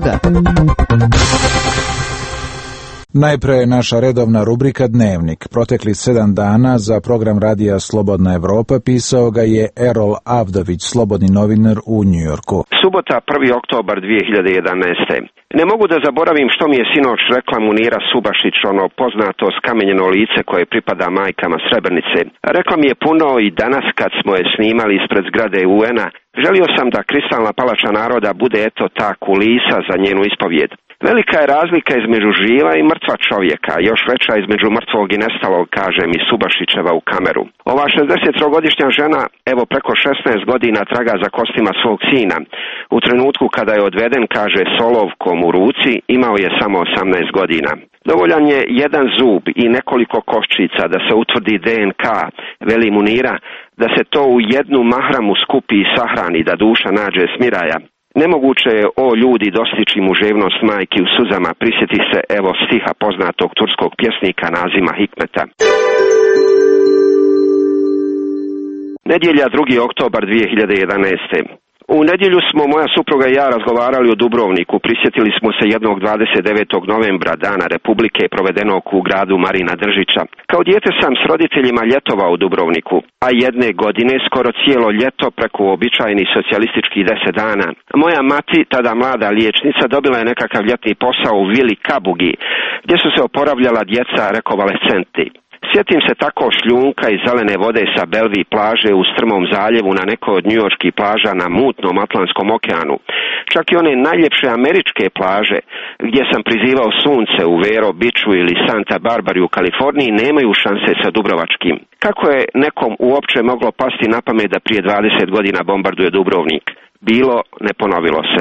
Najpre je naša redovna rubrika Dnevnik. Protekli sedam dana za program radija Slobodna Evropa pisao ga je Erol Avdović, slobodni novinar u Njujorku. Subota, prvi oktobar dve hiljade jedanaeste. Ne mogu da zaboravim što mi je sinoć rekla Munira Subašić, ono poznato skamenjeno lice koje pripada majkama Srebrenice. Rekla mi je puno i danas kad smo je snimali ispred zgrade U N-a, želio sam da kristalna palača naroda bude eto ta kulisa za njenu ispovjed. Velika je razlika između živa i mrtva čovjeka, još veća između mrtvog i nestalog, kaže mi Subašićeva u kameru. Ova šezdesettrogodišnja žena, evo preko šesnaest godina traga za kostima svog sina. U trenutku kada je odveden, kaže, s olovkom u ruci, imao je samo osamnaest godina. Dovoljan je jedan zub i nekoliko koščica da se utvrdi D N K, veli Munira, da se to u jednu mahramu skupi i sahrani, da duša nađe smiraja. Nemoguće je, o ljudi, dostići muževnost majki u suzama, prisjeti se evo stiha poznatog turskog pjesnika Nazima Hikmeta. Nedjelja, drugi oktobar dve hiljade jedanaeste. U nedjelju smo moja supruga i ja razgovarali o Dubrovniku. Prisjetili smo se jednog dvadeset devetog novembra, Dana Republike, provedenog u gradu Marina Držića. Kao dijete sam s roditeljima ljetovao u Dubrovniku, a jedne godine skoro cijelo ljeto preko običajnih socijalističkih deset dana. Moja mati, tada mlada liječnica, dobila je nekakav ljetni posao u vili Kabugi, gdje su se oporavljala djeca rekonvalescenti. Sjetim se tako šljunka i zelene vode sa Belvi plaže u strmom zaljevu na nekoj od njujorških plaža na mutnom Atlantskom okeanu. Čak i one najljepše američke plaže, gdje sam prizivao sunce u Vero Beachu ili Santa Barbari u Kaliforniji, nemaju šanse sa dubrovačkim. Kako je nekom uopće moglo pasti na pamet da prije dvadeset godina bombarduje Dubrovnik? Bilo, ne ponovilo se.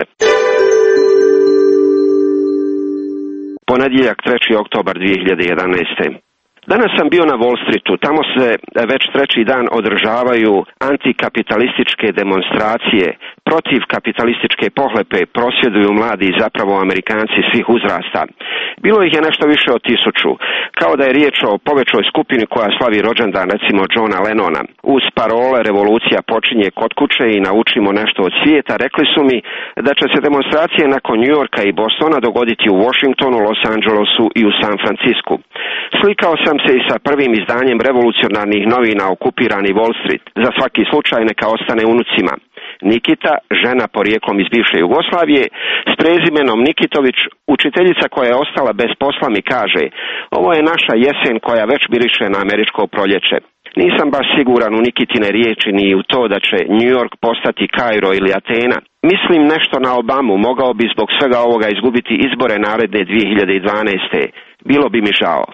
Ponedjeljak treći oktobar dvije hiljade jedanaeste. Danas sam bio na Wall Streetu, tamo se već treći dan održavaju antikapitalističke demonstracije, protiv kapitalističke pohlepe prosvjeduju mladi, zapravo Amerikanci svih uzrasta. Bilo ih je nešto više od tisuću, kao da je riječ o povećoj skupini koja slavi rođendan recimo Johna Lennona. Uz parole revolucija počinje kod kuće i naučimo nešto od svijeta, rekli su mi da će se demonstracije nakon New Yorka i Bostona dogoditi u Washingtonu, Los Angelesu i u San Francisku. Slikao sam se i sa prvim izdanjem revolucionarnih novina Okupirani Wall Street. Za svaki slučaj neka ostane unucima. Nikita, žena porijeklom iz bivše Jugoslavije, s prezimenom Nikitović, učiteljica koja je ostala bez posla, mi kaže: ovo je naša jesen koja već miriše na američko proljeće. Nisam baš siguran u Nikitine riječi ni u to da će New York postati Kairo ili Atena. Mislim nešto na Obamu, mogao bi zbog svega ovoga izgubiti izbore naredne dvije hiljade dvanaeste. Bilo bi mi žao.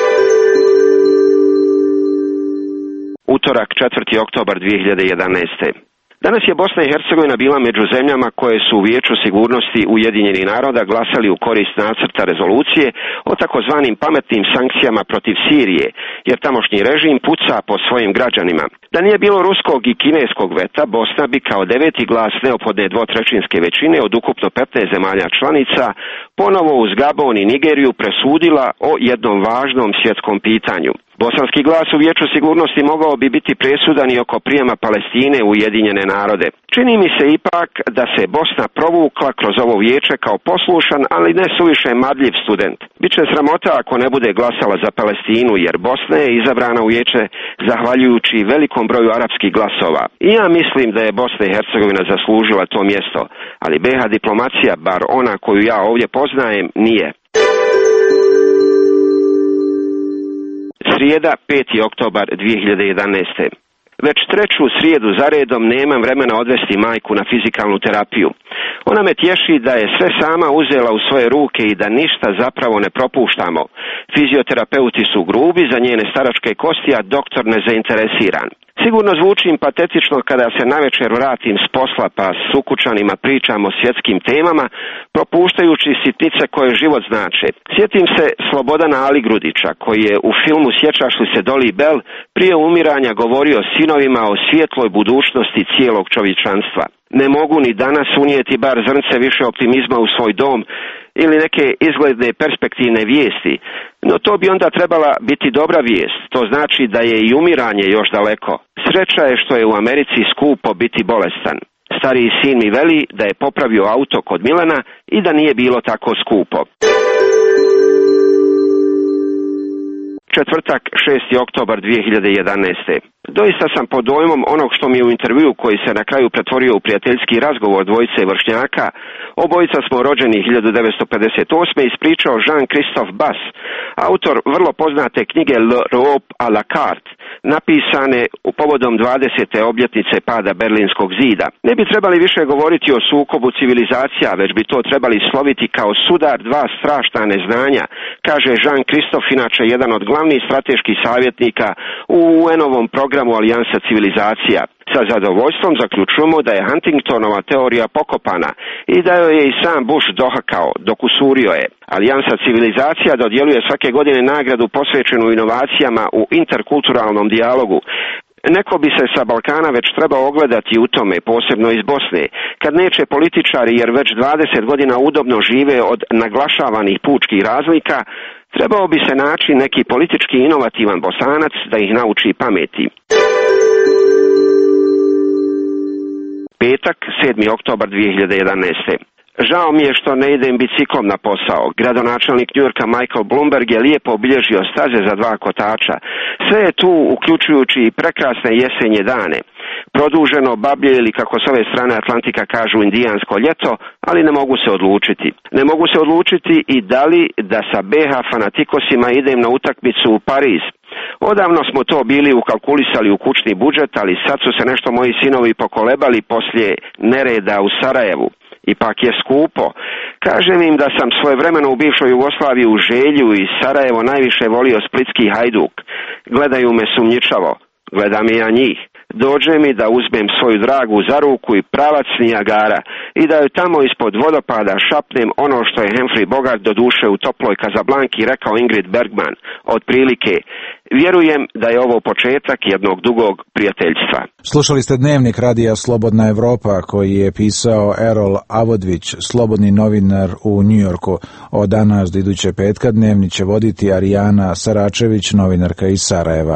Utorak četvrti oktobar dvije hiljade jedanaeste. Danas je Bosna i Hercegovina bila među zemljama koje su u Vijeću sigurnosti Ujedinjenih naroda glasali u korist nacrta rezolucije o takozvanim pametnim sankcijama protiv Sirije, jer tamošnji režim puca po svojim građanima. Da nije bilo ruskog i kineskog veta, Bosna bi kao deveti glas neophodne dvotrećinske većine od ukupno petnaest zemalja članica ponovo uz Gabon i Nigeriju presudila o jednom važnom svjetskom pitanju. Bosanski glas u Vijeću sigurnosti mogao bi biti presudan i oko prijema Palestine u Ujedinjene narode. Čini mi se ipak da se Bosna provukla kroz ovo vijeće kao poslušan, ali ne suviše marljiv student. Biće sramota ako ne bude glasala za Palestinu, jer Bosna je izabrana u vijeće zahvaljujući velikom broju arapskih glasova. I ja mislim da je Bosna i Hercegovina zaslužila to mjesto, ali be ha diplomacija, bar ona koju ja ovdje poznajem, nije. Srijeda, peti oktobar dvije hiljade jedanaeste. Već treću srijedu za redom nemam vremena odvesti majku na fizikalnu terapiju. Ona me tješi da je sve sama uzela u svoje ruke i da ništa zapravo ne propuštamo. Fizioterapeuti su grubi za njene staračke kosti, a doktor nezainteresiran. Sigurno zvučim patetično kada se navečer vratim s posla pa s ukućanima pričam o svjetskim temama, propuštajući sitnice koje život znače. Sjetim se Slobodana Aligrudića, koji je u filmu Sjećaš li se Dolly Bell prije umiranja govorio sinovima o svijetloj budućnosti cijelog čovječanstva. Ne mogu ni danas unijeti bar zrnce više optimizma u svoj dom ili neke izgledne perspektivne vijesti, no to bi onda trebala biti dobra vijest. To znači da je i umiranje još daleko. Sreća je što je u Americi skupo biti bolestan. Stariji sin mi veli da je popravio auto kod Milana i da nije bilo tako skupo. Četvrtak, šesti oktobar dvije hiljade jedanaeste. Doista sam pod dojmom onog što mi u intervju koji se na kraju pretvorio u prijateljski razgovor dvojice vršnjaka, obojica smo rođeni hiljadu devetsto pedeset osme ispričao Jean-Christophe Bass, autor vrlo poznate knjige L'Europe à la carte, napisane u povodom dvadesete obljetnice pada Berlinskog zida. Ne bi trebali više govoriti o sukobu civilizacija, već bi to trebali sloviti kao sudar dva strašna neznanja, kaže Jean-Christophe, inače jedan od glavnih strateških savjetnika u U N-ovom programu Alijansa civilizacija. Sa zadovoljstvom zaključujemo da je Huntingtonova teorija pokopana i da joj je i sam Bush dohakao, dokusurio je. Alijansa civilizacija dodjeljuje svake godine nagradu posvećenu inovacijama u interkulturalnom dijalogu. Neko bi se sa Balkana već trebao ogledati u tome, posebno iz Bosne, kad neće političari, jer već dvadeset godina udobno žive od naglašavanih pučkih razlika, trebao bi se naći neki politički inovativan Bosanac da ih nauči pameti. Petak, sedmi oktobar dvije hiljade jedanaeste. Žao mi je što ne idem biciklom na posao. Gradonačelnik Njujorka Michael Bloomberg je lijepo obilježio staze za dva kotača. Sve je tu, uključujući i prekrasne jesenje dane. Produženo bablje ili, kako s ove strane Atlantika kažu, indijansko ljeto, ali ne mogu se odlučiti. Ne mogu se odlučiti i da li da sa B H fanatikosima idem na utakmicu u Pariz. Odavno smo to bili ukalkulisali u kućni budžet, ali sad su se nešto moji sinovi pokolebali poslije nereda u Sarajevu. Ipak je skupo. Kažem im da sam svojevremeno u bivšoj Jugoslaviji u Želju i Sarajevo najviše volio splitski Hajduk. Gledaju me sumnjičavo. Gledam i ja njih. Dođe mi da uzmem svoju dragu za ruku i pravac Nijagara i da joj tamo ispod vodopada šapnem ono što je Humphrey Bogart do duše u toploj Kazablanki rekao Ingrid Bergman. Otprilike, vjerujem da je ovo početak jednog dugog prijateljstva. Slušali ste dnevnik radija Slobodna Evropa koji je pisao Erol Avodvić, slobodni novinar u Njujorku. Od danas do iduće petka dnevnik će voditi Arijana Saračević, novinarka iz Sarajeva.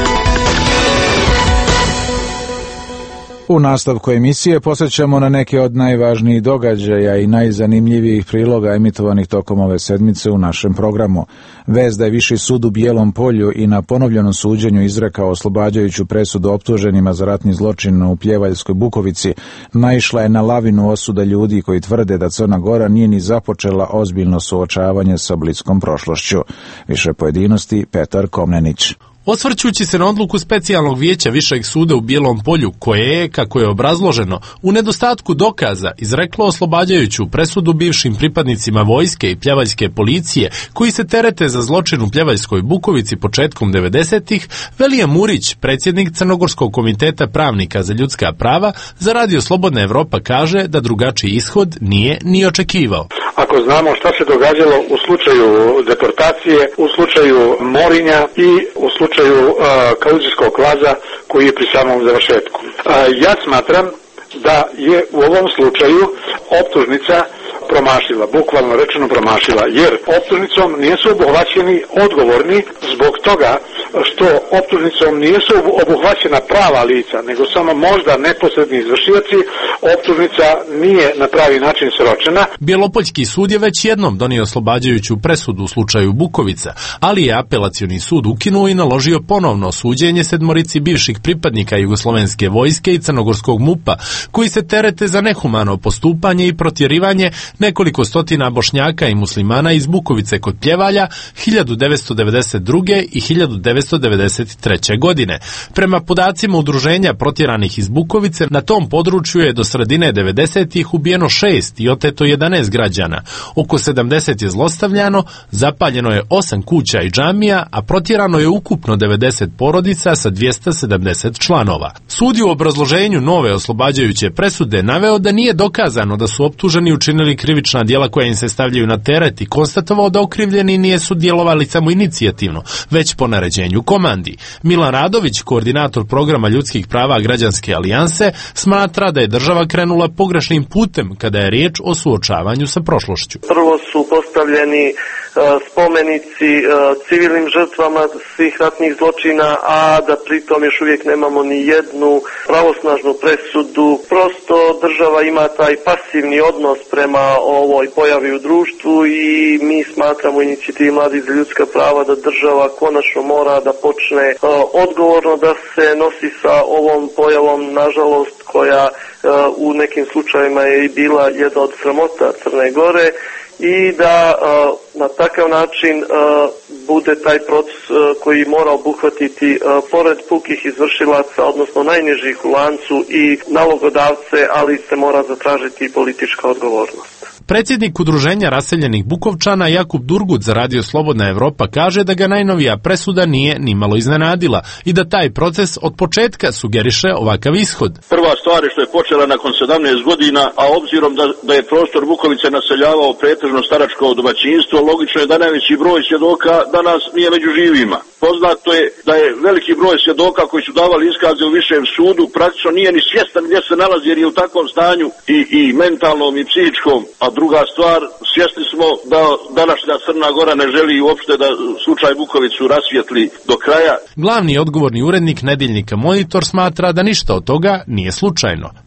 U nastavku emisije posjećamo na neke od najvažnijih događaja i najzanimljivijih priloga emitovanih tokom ove sedmice u našem programu. Vest da je Viši sud u Bijelom Polju i na ponovljenom suđenju izrekao oslobađajuću presudu optuženima za ratni zločin u Pljevaljskoj Bukovici naišla je na lavinu osuda ljudi koji tvrde da Crna Gora nije ni započela ozbiljno suočavanje sa bliskom prošlošću. Više pojedinosti Petar Komnenić. Osvrćući se na odluku specijalnog vijeća Višeg suda u Bijelom Polju, koje je, kako je obrazloženo, u nedostatku dokaza izreklo oslobađajuću presudu bivšim pripadnicima vojske i pljevaljske policije, koji se terete za zločin u Pljevaljskoj Bukovici početkom devedesetih, Velija Murić, predsjednik Crnogorskog komiteta pravnika za ljudska prava, za Radio Slobodna Evropa kaže da drugačiji ishod nije ni očekivao. Ako znamo šta se događalo u slučaju deportacije, u slučaju Morinja i u slučaju uh, Kaluđijskog laza koji je pri samom završetku. Uh, ja smatram da je u ovom slučaju optužnica promašila, bukvalno rečeno promašila, jer optužnicom nisu obuhvaćeni odgovorni zbog toga što optužnicom nisu obuhvaćena prava lica, nego samo možda neposredni izvršioci. Optužnica nije na pravi način sročena. Bjelopoljski sud je već jednom donio oslobađajuću presudu u slučaju Bukovica, ali je apelacioni sud ukinuo i naložio ponovno suđenje sedmorici bivših pripadnika Jugoslovenske vojske i Crnogorskog MUP-a, koji se terete za nehumano postupanje i protjerivanje nekoliko stotina Bošnjaka i muslimana iz Bukovice kod Pljevalja hiljadu devetsto devedeset druge i hiljadu devetsto devedeset treće. godine. Prema podacima udruženja protjeranih iz Bukovice, na tom području je do sredine devedesetih ubijeno šest i oteto jedanaest građana. Oko sedamdeset je zlostavljano, zapaljeno je osam kuća i džamija, a protjerano je ukupno devedeset porodica sa dvjesto sedamdeset članova. Sud je u obrazloženju nove oslobađajuće presude naveo da nije dokazano da su optuženi učinili krivična djela koja im se stavljaju na teret i konstatovao da okrivljeni nisu djelovali samo inicijativno, već po naređenju komandi. Milan Radović, koordinator programa ljudskih prava Građanske alijanse, smatra da je država krenula pogrešnim putem kada je riječ o suočavanju sa prošlošću. Prvo su postavljeni uh, spomenici uh, civilnim žrtvama svih ratnih zločina, a da pritom još uvijek nemamo ni jednu pravosnažnu presudu. Prosto država ima taj pasivni odnos prema ovoj pojavi u društvu i mi smatramo u inicijativi Mladi za ljudska prava da država konačno mora da počne uh, odgovorno da se nosi sa ovom pojavom, nažalost, koja uh, u nekim slučajevima je i bila jedna od sramota Crne Gore, i da uh, na takav način uh, bude taj proces uh, koji mora obuhvatiti uh, pored pukih izvršilaca, odnosno najnižih u lancu, i nalogodavce, ali se mora zatražiti i politička odgovornost. Predsjednik udruženja raseljenih Bukovčana Jakub Durgut za Radio Slobodna Evropa kaže da ga najnovija presuda nije nimalo iznenadila i da taj proces od početka sugeriše ovakav ishod. Prva stvar je što je počela nakon sedamnaest godina, a obzirom da, da je prostor Bukovice naseljavao pretežno staračko domaćinstvo, logično je da najveći broj svjedoka danas nije među živima. Poznato je da je veliki broj svjedoka koji su davali iskaze u višem sudu praktično nije ni svjestan gdje se nalazi, jer je u takvom stanju i, i mentalnom i psihičkom. A druga stvar, svjesni smo da današnja Crna Gora ne želi uopšte da slučaj Bukovicu rasvijetli do kraja. Glavni odgovorni urednik nedjeljnika Monitor smatra da ništa od toga nije slučajno.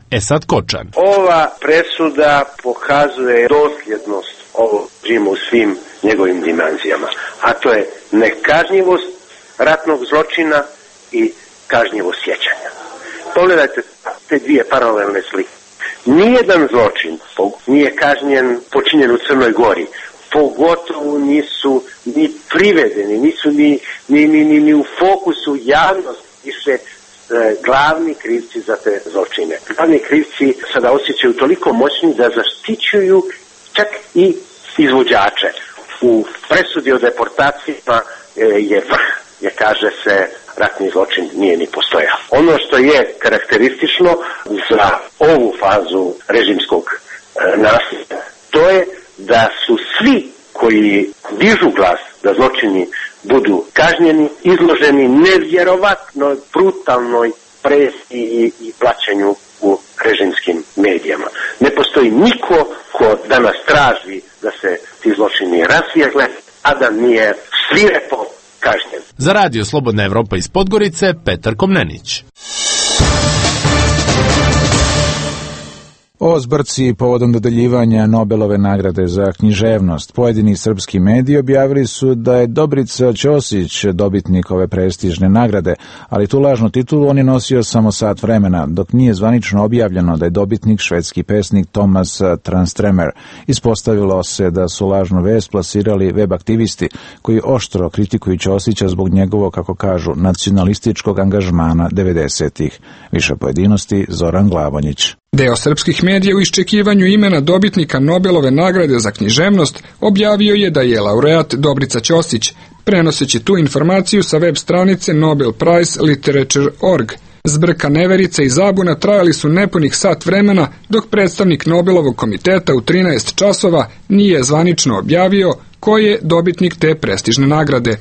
E sad Kočan. Ova presuda pokazuje dosljednost ovog režima u svim njegovim dimenzijama, a to je nekažnjivost ratnog zločina i kažnjivost sjećanja. Pogledajte te dvije paralelne slike. Nijedan zločin nije kažnjen, počinjen u Crnoj Gori. Pogotovo nisu ni privedeni, nisu ni, ni, ni, ni, ni u fokusu javnosti više e, glavni krivci za te zločine. Glavni krivci sada osjećaju toliko moćni da zaštićuju čak i izvođače. U presudi o deportacijama e, je vrh, je kaže se ratni zločin nije ni postojao. Ono što je karakteristično za ovu fazu režimskog e, nasilja, to je da su svi koji dižu glas da zločini budu kažnjeni, izloženi nevjerovatnoj, brutalnoj presiji i, i plaćanju u režimskim medijama. Ne postoji niko ko danas traži da se ti zločini rasvijetle, a da nije svirepo kažnjen. Za radio Slobodna Evropa iz Podgorice, Petar Komnenić. O zbrci povodom dodeljivanja Nobelove nagrade za književnost pojedini srpski mediji objavili su da je Dobrica Ćosić dobitnik ove prestižne nagrade, ali tu lažnu titulu on je nosio samo sat vremena, dok nije zvanično objavljeno da je dobitnik švedski pesnik Thomas Tranströmer. Ispostavilo se da su lažnu vest plasirali web aktivisti koji oštro kritikuju Ćosića zbog njegovog, kako kažu, nacionalističkog angažmana devedesetih. Više pojedinosti Zoran Glavonjić. Deo srpskih medija u iščekivanju imena dobitnika Nobelove nagrade za književnost objavio je da je laureat Dobrica Ćosić, prenoseći tu informaciju sa web stranice Nobel Prize Literature dot org. Zbrka, neverica i zabuna trajali su nepunih sat vremena, dok predstavnik Nobelovog komiteta u trinaest časova nije zvanično objavio ko je dobitnik te prestižne nagrade.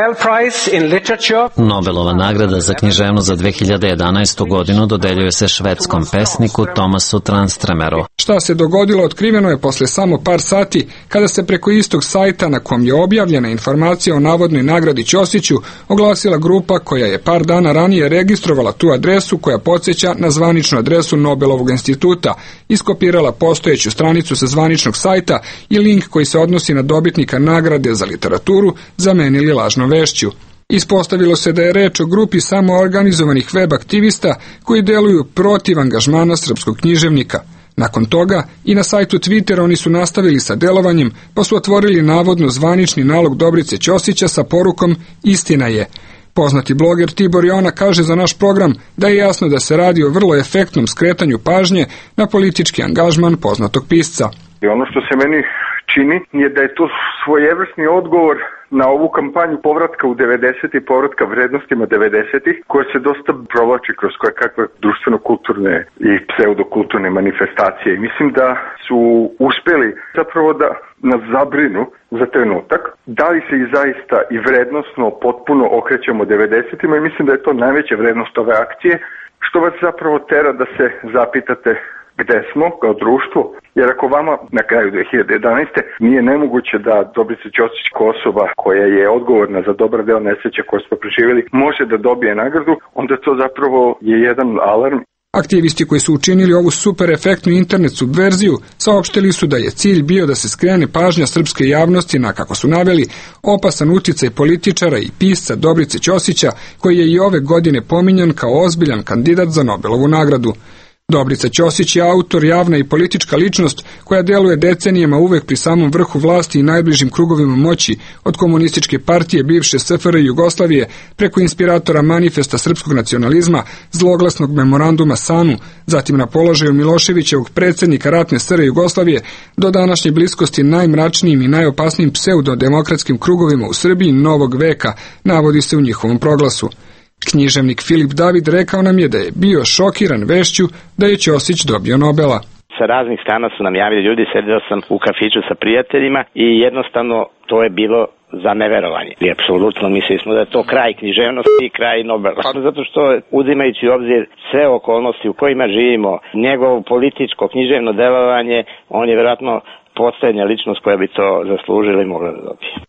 Nobelova nagrada za književnost za dve hiljade jedanaestu. godinu dodeljuje se švedskom pesniku Thomasu Tranströmeru. Šta se dogodilo otkriveno je posle samo par sati, kada se preko istog sajta na kom je objavljena informacija o navodnoj nagradi Ćosiću oglasila grupa koja je par dana ranije registrovala tu adresu koja podsjeća na zvaničnu adresu Nobelovog instituta, iskopirala postojeću stranicu sa zvaničnog sajta i link koji se odnosi na dobitnika nagrade za literaturu zamenili lažnom vešću. Ispostavilo se da je reč o grupi samoorganizovanih web aktivista koji deluju protiv angažmana srpskog književnika. Nakon toga i na sajtu Twitter oni su nastavili sa delovanjem, pa su otvorili navodno zvanični nalog Dobrice Ćosića sa porukom "Istina je". Poznati bloger Tibor Jona kaže za naš program da je jasno da se radi o vrlo efektnom skretanju pažnje na politički angažman poznatog pisca. I ono što se meni čini je da je to svojevrsni odgovor na ovu kampanju povratka u devedesete i povratka vrednostima devedesetih, koja se dosta provlači kroz koje kakve društveno-kulturne i pseudokulturne manifestacije. I mislim da su uspeli zapravo da nas zabrinu za trenutak, da li se i zaista i vrednosno potpuno okrećemo devedesetima i mislim da je to najveća vrednost ove akcije, što vas zapravo tera da se zapitate gde smo kao društvo, jer ako vama na kraju dve hiljade jedanaeste. nije nemoguće da Dobrica Ćosić kao osoba koja je odgovorna za dobar deo nesreća koje smo preživjeli može da dobije nagradu, onda to zapravo je jedan alarm. Aktivisti koji su učinili ovu super efektnu internet subverziju saopštili su da je cilj bio da se skrene pažnja srpske javnosti na, kako su naveli, opasan uticaj političara i pisca Dobrice Ćosića, koji je i ove godine pominjan kao ozbiljan kandidat za Nobelovu nagradu. Dobrica Ćosić je autor, javna i politička ličnost koja deluje decenijama uvek pri samom vrhu vlasti i najbližim krugovima moći, od komunističke partije bivše S F R Jugoslavije preko inspiratora manifesta srpskog nacionalizma, zloglasnog memoranduma SANU, zatim na položaju Miloševićevog predsjednika ratne S R Jugoslavije, do današnje bliskosti najmračnijim i najopasnijim pseudodemokratskim krugovima u Srbiji novog veka, navodi se u njihovom proglasu. Književnik Filip David rekao nam je da je bio šokiran vešću da je Ćosić dobio Nobela. Sa raznih strana su nam javili ljudi, sedeo sam u kafiću sa prijateljima i jednostavno to je bilo za neverovanje. I apsolutno mislili smo da je to kraj književnosti i kraj Nobela. Zato što uzimajući u obzir sve okolnosti u kojima živimo, njegovo političko književno delovanje, on je vjerojatno poslednja ličnost koja bi to zaslužila i mogla da dobije.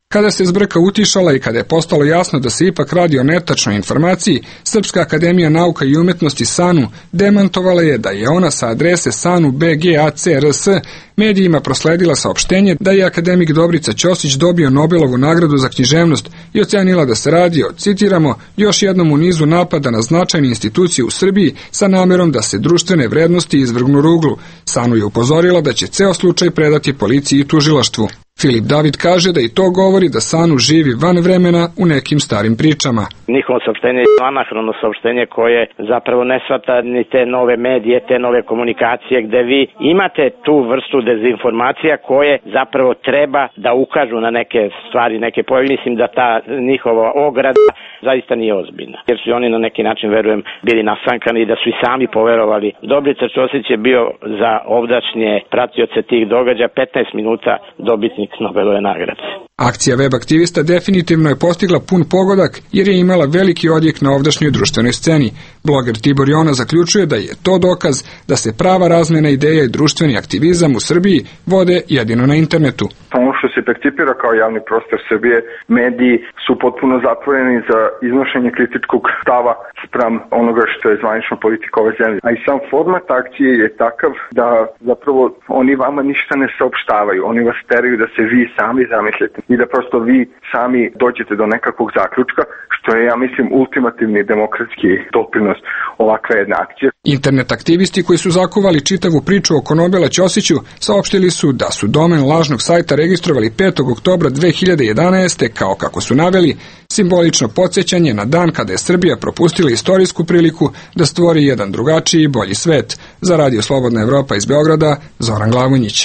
Kada se zbrka utišala i kada je postalo jasno da se ipak radi o netačnoj informaciji, Srpska akademija nauka i umetnosti SANU demantovala je da je ona sa adrese SANU B G A C R S medijima prosledila saopštenje da je akademik Dobrica Ćosić dobio Nobelovu nagradu za književnost i ocenila da se radi o, citiramo, još jednom u nizu napada na značajne institucije u Srbiji sa namerom da se društvene vrednosti izvrgnu ruglu. SANU je upozorila da će ceo slučaj predati policiji i tužilaštvu. Filip David kaže da i to govori da SANU živi van vremena u nekim starim pričama. Njihovo saopštenje je anahrono saopštenje koje zapravo ne shvata ni te nove medije, te nove komunikacije gde vi imate tu vrstu dezinformacija koje zapravo treba da ukažu na neke stvari, neke pojave. Mislim da ta njihova ograda zaista nije ozbiljna. Jer su oni na neki način, verujem, bili nasankani i da su i sami poverovali. Dobrica Ćosić je bio za ovdašnje pratioce tih događaja petnaest minuta dobitnik Nobelove nagrade. Akcija web aktivista definitivno je postigla pun pogodak jer je imala veliki odjek na ovdašnjoj društvenoj sceni. Bloger Tibor Jona zaključuje da je to dokaz da se prava razmena ideja i društveni aktivizam u Srbiji vode jedino na internetu. Ono što se percipira kao javni prostor Srbije, mediji su potpuno zatvoreni za iznošenje kritičkog stava spram onoga što je zvanična politika ove zemlje. A i sam format akcije je takav da zapravo oni vama ništa ne saopštavaju. Oni vas teraju da se vi sami zamislite i da prosto vi sami dođete do nekakvog zaključka, što je, ja mislim, ultimativni demokratski doprinos ovakve jedne akcije. Internet aktivisti koji su zakuvali čitavu priču oko Nobela Ćosiću saopštili su da su domen lažnog sajta registrovali petog oktobra dve hiljade jedanaeste kao, kako su naveli, simbolično podsjećanje na dan kada je Srbija propustila istorijsku priliku da stvori jedan drugačiji i bolji svet. Za Radio Slobodna Evropa iz Beograda, Zoran Glavonjić.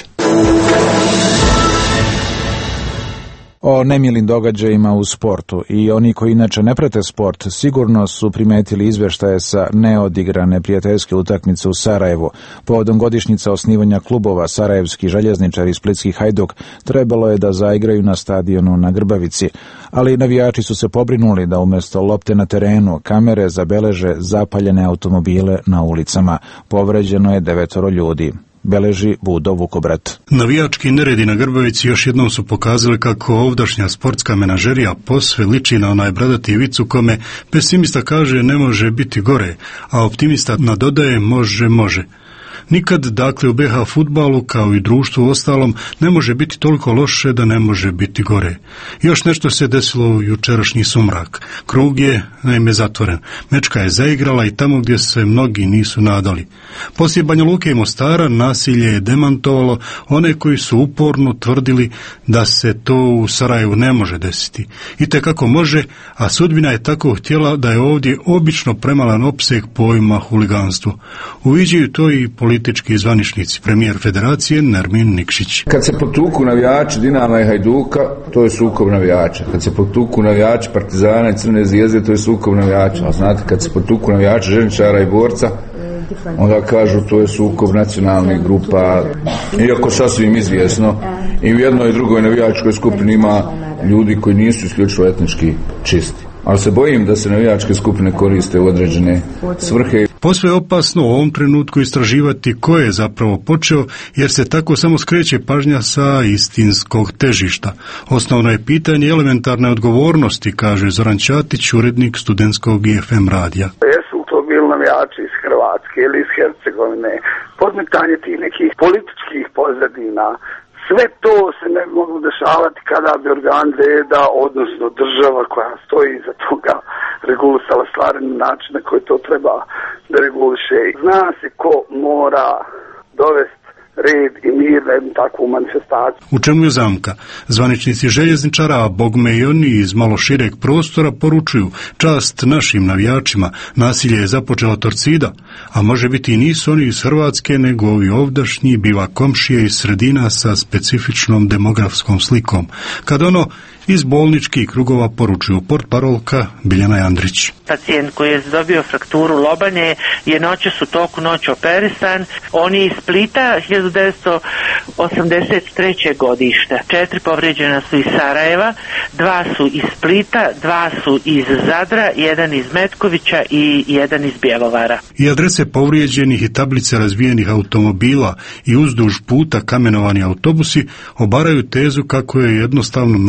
O nemilim događajima u sportu i oni koji inače ne prate sport sigurno su primetili izveštaje sa neodigrane prijateljske utakmice u Sarajevu. Povodom godišnjice osnivanja klubova Sarajevski željezničar i Splitski Hajduk trebalo je da zaigraju na stadionu na Grbavici, ali navijači su se pobrinuli da umjesto lopte na terenu kamere zabeleže zapaljene automobile na ulicama. Povređeno je devetoro ljudi. Beleži Budo Vukobrat. Navijački neredi na Grbavici još jednom su pokazali kako ovdašnja sportska menažerija posve liči na onaj bradati Ivicu kome pesimista kaže ne može biti gore, a optimista nadodaje može, može. Nikad, dakle, u B H fudbalu, kao i društvu ostalom, ne može biti toliko loše da ne može biti gore. Još nešto se desilo u jučerašnji sumrak. Krug je, naime, zatvoren. Mečka je zaigrala i tamo gdje se mnogi nisu nadali. Poslije Banja Luke i Mostara nasilje je demantovalo one koji su uporno tvrdili da se to u Sarajevu ne može desiti. I tekako može, a sudbina je tako htjela da je ovdje obično premalan opseg pojma huliganstvo. Uviđaju to i politički zvaničnici, premijer federacije Nermin Nikšić. Kad se potuku navijači Dinama i Hajduka, to je sukob navijača. Kad se potuku navijači Partizana i Crne Zvijezde, to je sukob navijača. A znate, kad se potuku navijači Željezničara i Borca, onda kažu to je sukob nacionalnih grupa. Iako sasvim izvjesno, i u jednoj i drugoj navijačkoj skupini ima ljudi koji nisu isključivo etnički čisti. Ali se bojim da se navijačke skupine koriste u određene svrhe. Posve je opasno u ovom trenutku istraživati ko je zapravo počeo, jer se tako samo skreće pažnja sa istinskog težišta. Osnovno je pitanje elementarne odgovornosti, kaže Zoran Ćatić, urednik studentskog I F M radija. Jesu to bili navijači iz Hrvatske ili iz Hercegovine, podmetanje tih nekih političkih pozadina. Sve to se ne bi moglo dešavati kada bi organ reda, odnosno država koja stoji iza toga, regulisala stvari na način na koji to treba da reguliše. Zna se ko mora dovesti red i mir na jednu takvu manifestaciju. U čemu je zamka? Zvaničnici željezničara, a bogme i oni iz malo šireg prostora poručuju čast našim navijačima. Nasilje je započela Torcida, a može biti i nisu oni iz Hrvatske, nego ovi ovdašnji biva komšije iz sredina sa specifičnom demografskom slikom. Kad ono iz bolničkih krugova poručuju portparolka Biljana Jandrić. Pacijent koji je dobio frakturu lobanje je noćas u toku noći operisan. On je iz Splita, hiljadu devetsto osamdeset treće godište. Četiri povrijeđena su iz Sarajeva, dva su iz Splita, dva su iz Zadra, jedan iz Metkovića i jedan iz Bjelovara. I adrese povrijeđenih i tablice razvijenih automobila i uzduž puta kamenovani autobusi obaraju tezu kako je jednostavno nastala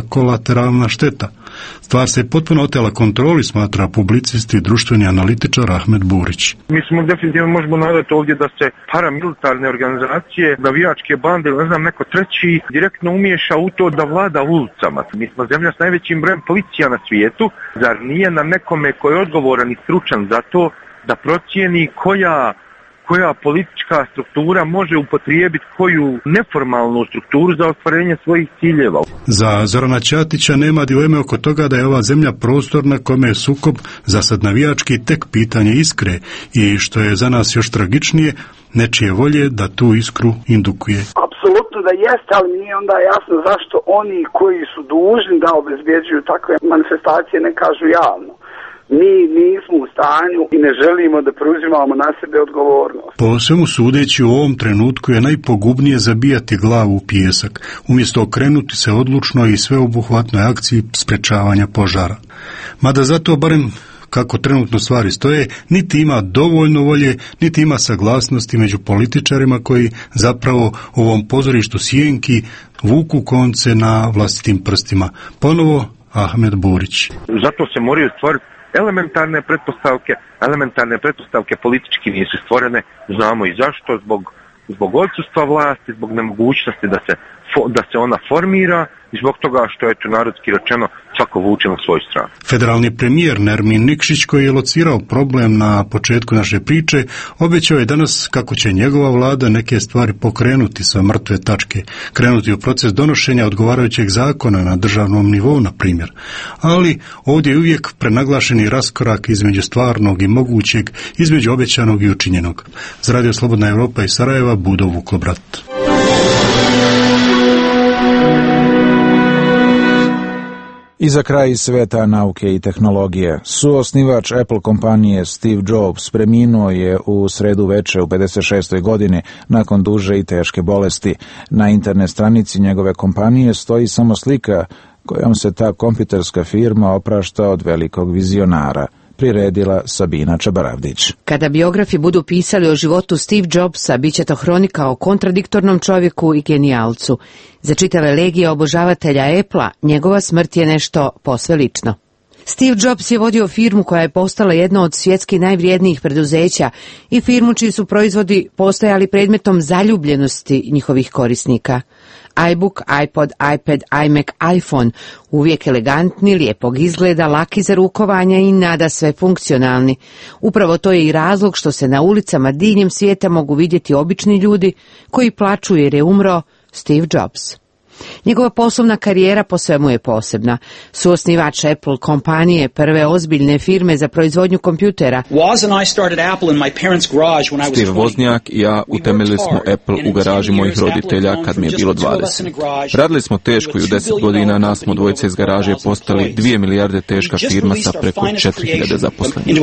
kolateralna šteta. Stvar se potpuno otela kontroli, smatra publicist i društveni analitičar Ahmed Burić. Mi smo definitivno možemo navesti ovdje da se paramilitarne organizacije, navijačke bande, ne znam, neko treći direktno umiješa u to da vlada ulicama. Mi smo zemlja s najvećim brojem policija na svijetu, zar nije na nekome koji je odgovoran i stručan za to da procijeni koja koja politička struktura može upotrijebiti koju neformalnu strukturu za ostvarenje svojih ciljeva. Za Zorana Ćatića nema dileme oko toga da je ova zemlja prostor na kome je sukob, zasad navijački, tek pitanje iskre i, što je za nas još tragičnije, nečije volje da tu iskru indukuje. Apsolutno da jeste, ali nije onda jasno zašto oni koji su dužni da obezbjeđuju takve manifestacije ne kažu javno. Mi nismo u stanju i ne želimo da preuzimamo na sebe odgovornost. Po svemu sudeći, u ovom trenutku je najpogubnije zabijati glavu u pijesak, umjesto okrenuti se odlučno i sveobuhvatnoj akciji sprečavanja požara. Mada zato, barem kako trenutno stvari stoje, niti ima dovoljno volje, niti ima saglasnosti među političarima koji zapravo u ovom pozorištu sjenki vuku konce na vlastitim prstima. Ponovo Ahmed Burić. Zato se moraju stvoriti elementarne pretpostavke, elementarne pretpostavke politički nisu stvorene, znamo i zašto, zbog, zbog odsustva vlasti, zbog nemogućnosti da se, da se ona formira i zbog toga što je to narodski rečeno svako vuče na svoju stranu. Federalni premijer Nermin Nikšić, koji je locirao problem na početku naše priče, obećao je danas kako će njegova vlada neke stvari pokrenuti sa mrtve tačke, krenuti u proces donošenja odgovarajućeg zakona na državnom nivou, na primjer. Ali ovdje je uvijek prenaglašeni raskorak između stvarnog i mogućeg, između obećanog i učinjenog. Za Radio Slobodna Evropa iz Sarajeva, Budo Vuklobrat. I za kraj iz sveta nauke i tehnologije. Suosnivač Apple kompanije Steve Jobs preminuo je u sredu veče u pedeset šestoj godini nakon duže i teške bolesti. Na internet stranici njegove kompanije stoji samo slika kojom se ta kompjuterska firma oprašta od velikog vizionara. Priredila Sabina Čabaravdić. Kada biografi budu pisali o životu Steve Jobsa, bit će to hronika o kontradiktornom čovjeku i genijalcu. Za čitave legije obožavatelja Apple-a, njegova smrt je nešto posve lično. Steve Jobs je vodio firmu koja je postala jedno od svjetski najvrijednijih preduzeća i firmu čiji su proizvodi postajali predmetom zaljubljenosti njihovih korisnika. iBook, iPod, iPad, iMac, iPhone, uvijek elegantni, lijepog izgleda, laki za rukovanja i nada sve funkcionalni. Upravo to je i razlog što se na ulicama diljem svijeta mogu vidjeti obični ljudi koji plaču jer je umro Steve Jobs. Njegova poslovna karijera po svemu je posebna. Suosnivač Apple kompanije, prve ozbiljne firme za proizvodnju kompjutera. Steve Wozniak i ja utemeljili smo Apple u garaži mojih roditelja kad mi je bilo dvadeset. Radili smo teško i u deset godina nas smo dvojice iz garaže postali dvije milijarde teška firma sa preko četiri hiljade zaposlenih.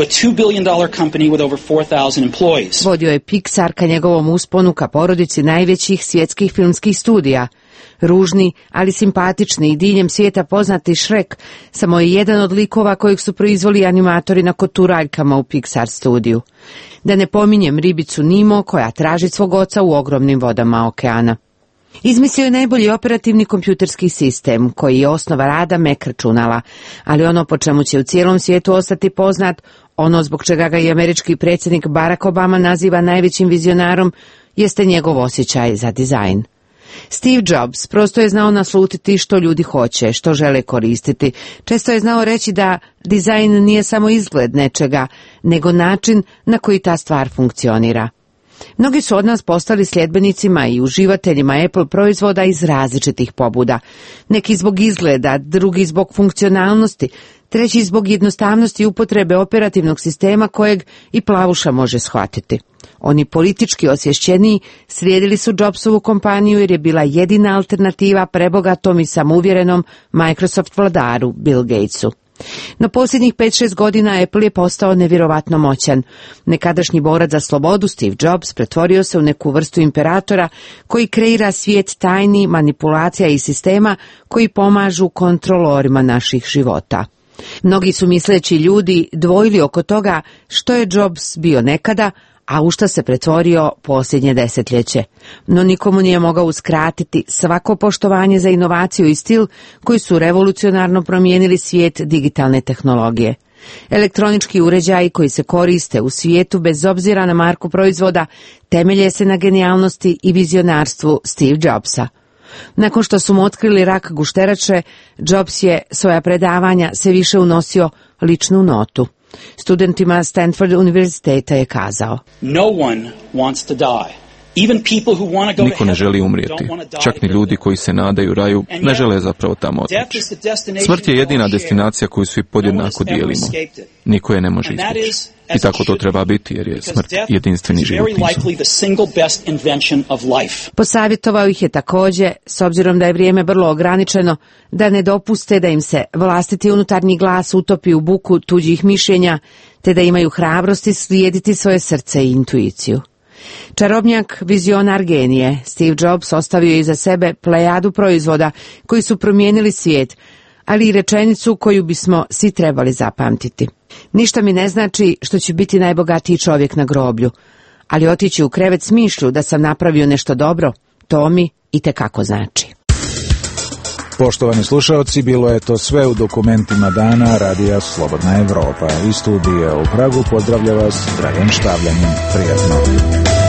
Vodio je Pixar ka njegovom usponu ka porodici najvećih svjetskih filmskih studija. Ružni, ali simpatični i diljem svijeta poznati Shrek samo je jedan od likova kojeg su proizveli animatori na koturaljkama u Pixar studiju. Da ne pominjem ribicu Nemo koja traži svog oca u ogromnim vodama okeana. Izmislio je najbolji operativni kompjuterski sistem koji je osnova rada Mac računala, ali ono po čemu će u cijelom svijetu ostati poznat, ono zbog čega ga i američki predsjednik Barack Obama naziva najvećim vizionarom, jeste njegov osjećaj za dizajn. Steve Jobs prosto je znao naslutiti što ljudi hoće, što žele koristiti. Često je znao reći da dizajn nije samo izgled nečega, nego način na koji ta stvar funkcionira. Mnogi su od nas postali sljedbenicima i uživateljima Apple proizvoda iz različitih pobuda. Neki zbog izgleda, drugi zbog funkcionalnosti, treći zbog jednostavnosti upotrebe operativnog sistema kojeg i plavuša može shvatiti. Oni politički osvješćeniji slijedili su Jobsovu kompaniju jer je bila jedina alternativa prebogatom i samouvjerenom Microsoft vladaru Bill Gatesu. No posljednjih pet šest godina Apple je postao nevjerovatno moćan. Nekadašnji borac za slobodu Steve Jobs pretvorio se u neku vrstu imperatora koji kreira svijet tajni, manipulacija i sistema koji pomažu kontrolorima naših života. Mnogi su misleći ljudi dvojili oko toga što je Jobs bio nekada, a u šta se pretvorio posljednje desetljeće. No nikomu nije mogao uskratiti svako poštovanje za inovaciju i stil koji su revolucionarno promijenili svijet digitalne tehnologije. Elektronički uređaji koji se koriste u svijetu bez obzira na marku proizvoda temelje se na genijalnosti i vizionarstvu Steve Jobsa. Nakon što su mu otkrili rak gušterače, Jobs je svoja predavanja sve više unosio ličnu notu. Studentima Stanford univerziteta je kazao: No one wants to die. Niko ne želi umrijeti. Čak ni ljudi koji se nadaju raju ne žele zapravo tamo otići. Smrt je jedina destinacija koju svi podjednako dijelimo. Niko je ne može izbjeći. I tako to treba biti, jer je smrt jedinstveni životni izum. Posavjetovao ih je također, s obzirom da je vrijeme vrlo ograničeno, da ne dopuste da im se vlastiti unutarnji glas utopi u buku tuđih mišljenja, te da imaju hrabrosti slijediti svoje srce i intuiciju. Čarobnjak, vizionar genije, Steve Jobs ostavio je iza sebe plejadu proizvoda koji su promijenili svijet, ali i rečenicu koju bismo svi trebali zapamtiti. Ništa mi ne znači što ću biti najbogatiji čovjek na groblju, ali otići u krevet s mišlju da sam napravio nešto dobro, to mi itekako znači. Poštovani slušalci, bilo je to sve u dokumentima dana Radija Slobodna Evropa. Iz studija u Pragu pozdravlja vas Dragan Štavljanin. Prijatno.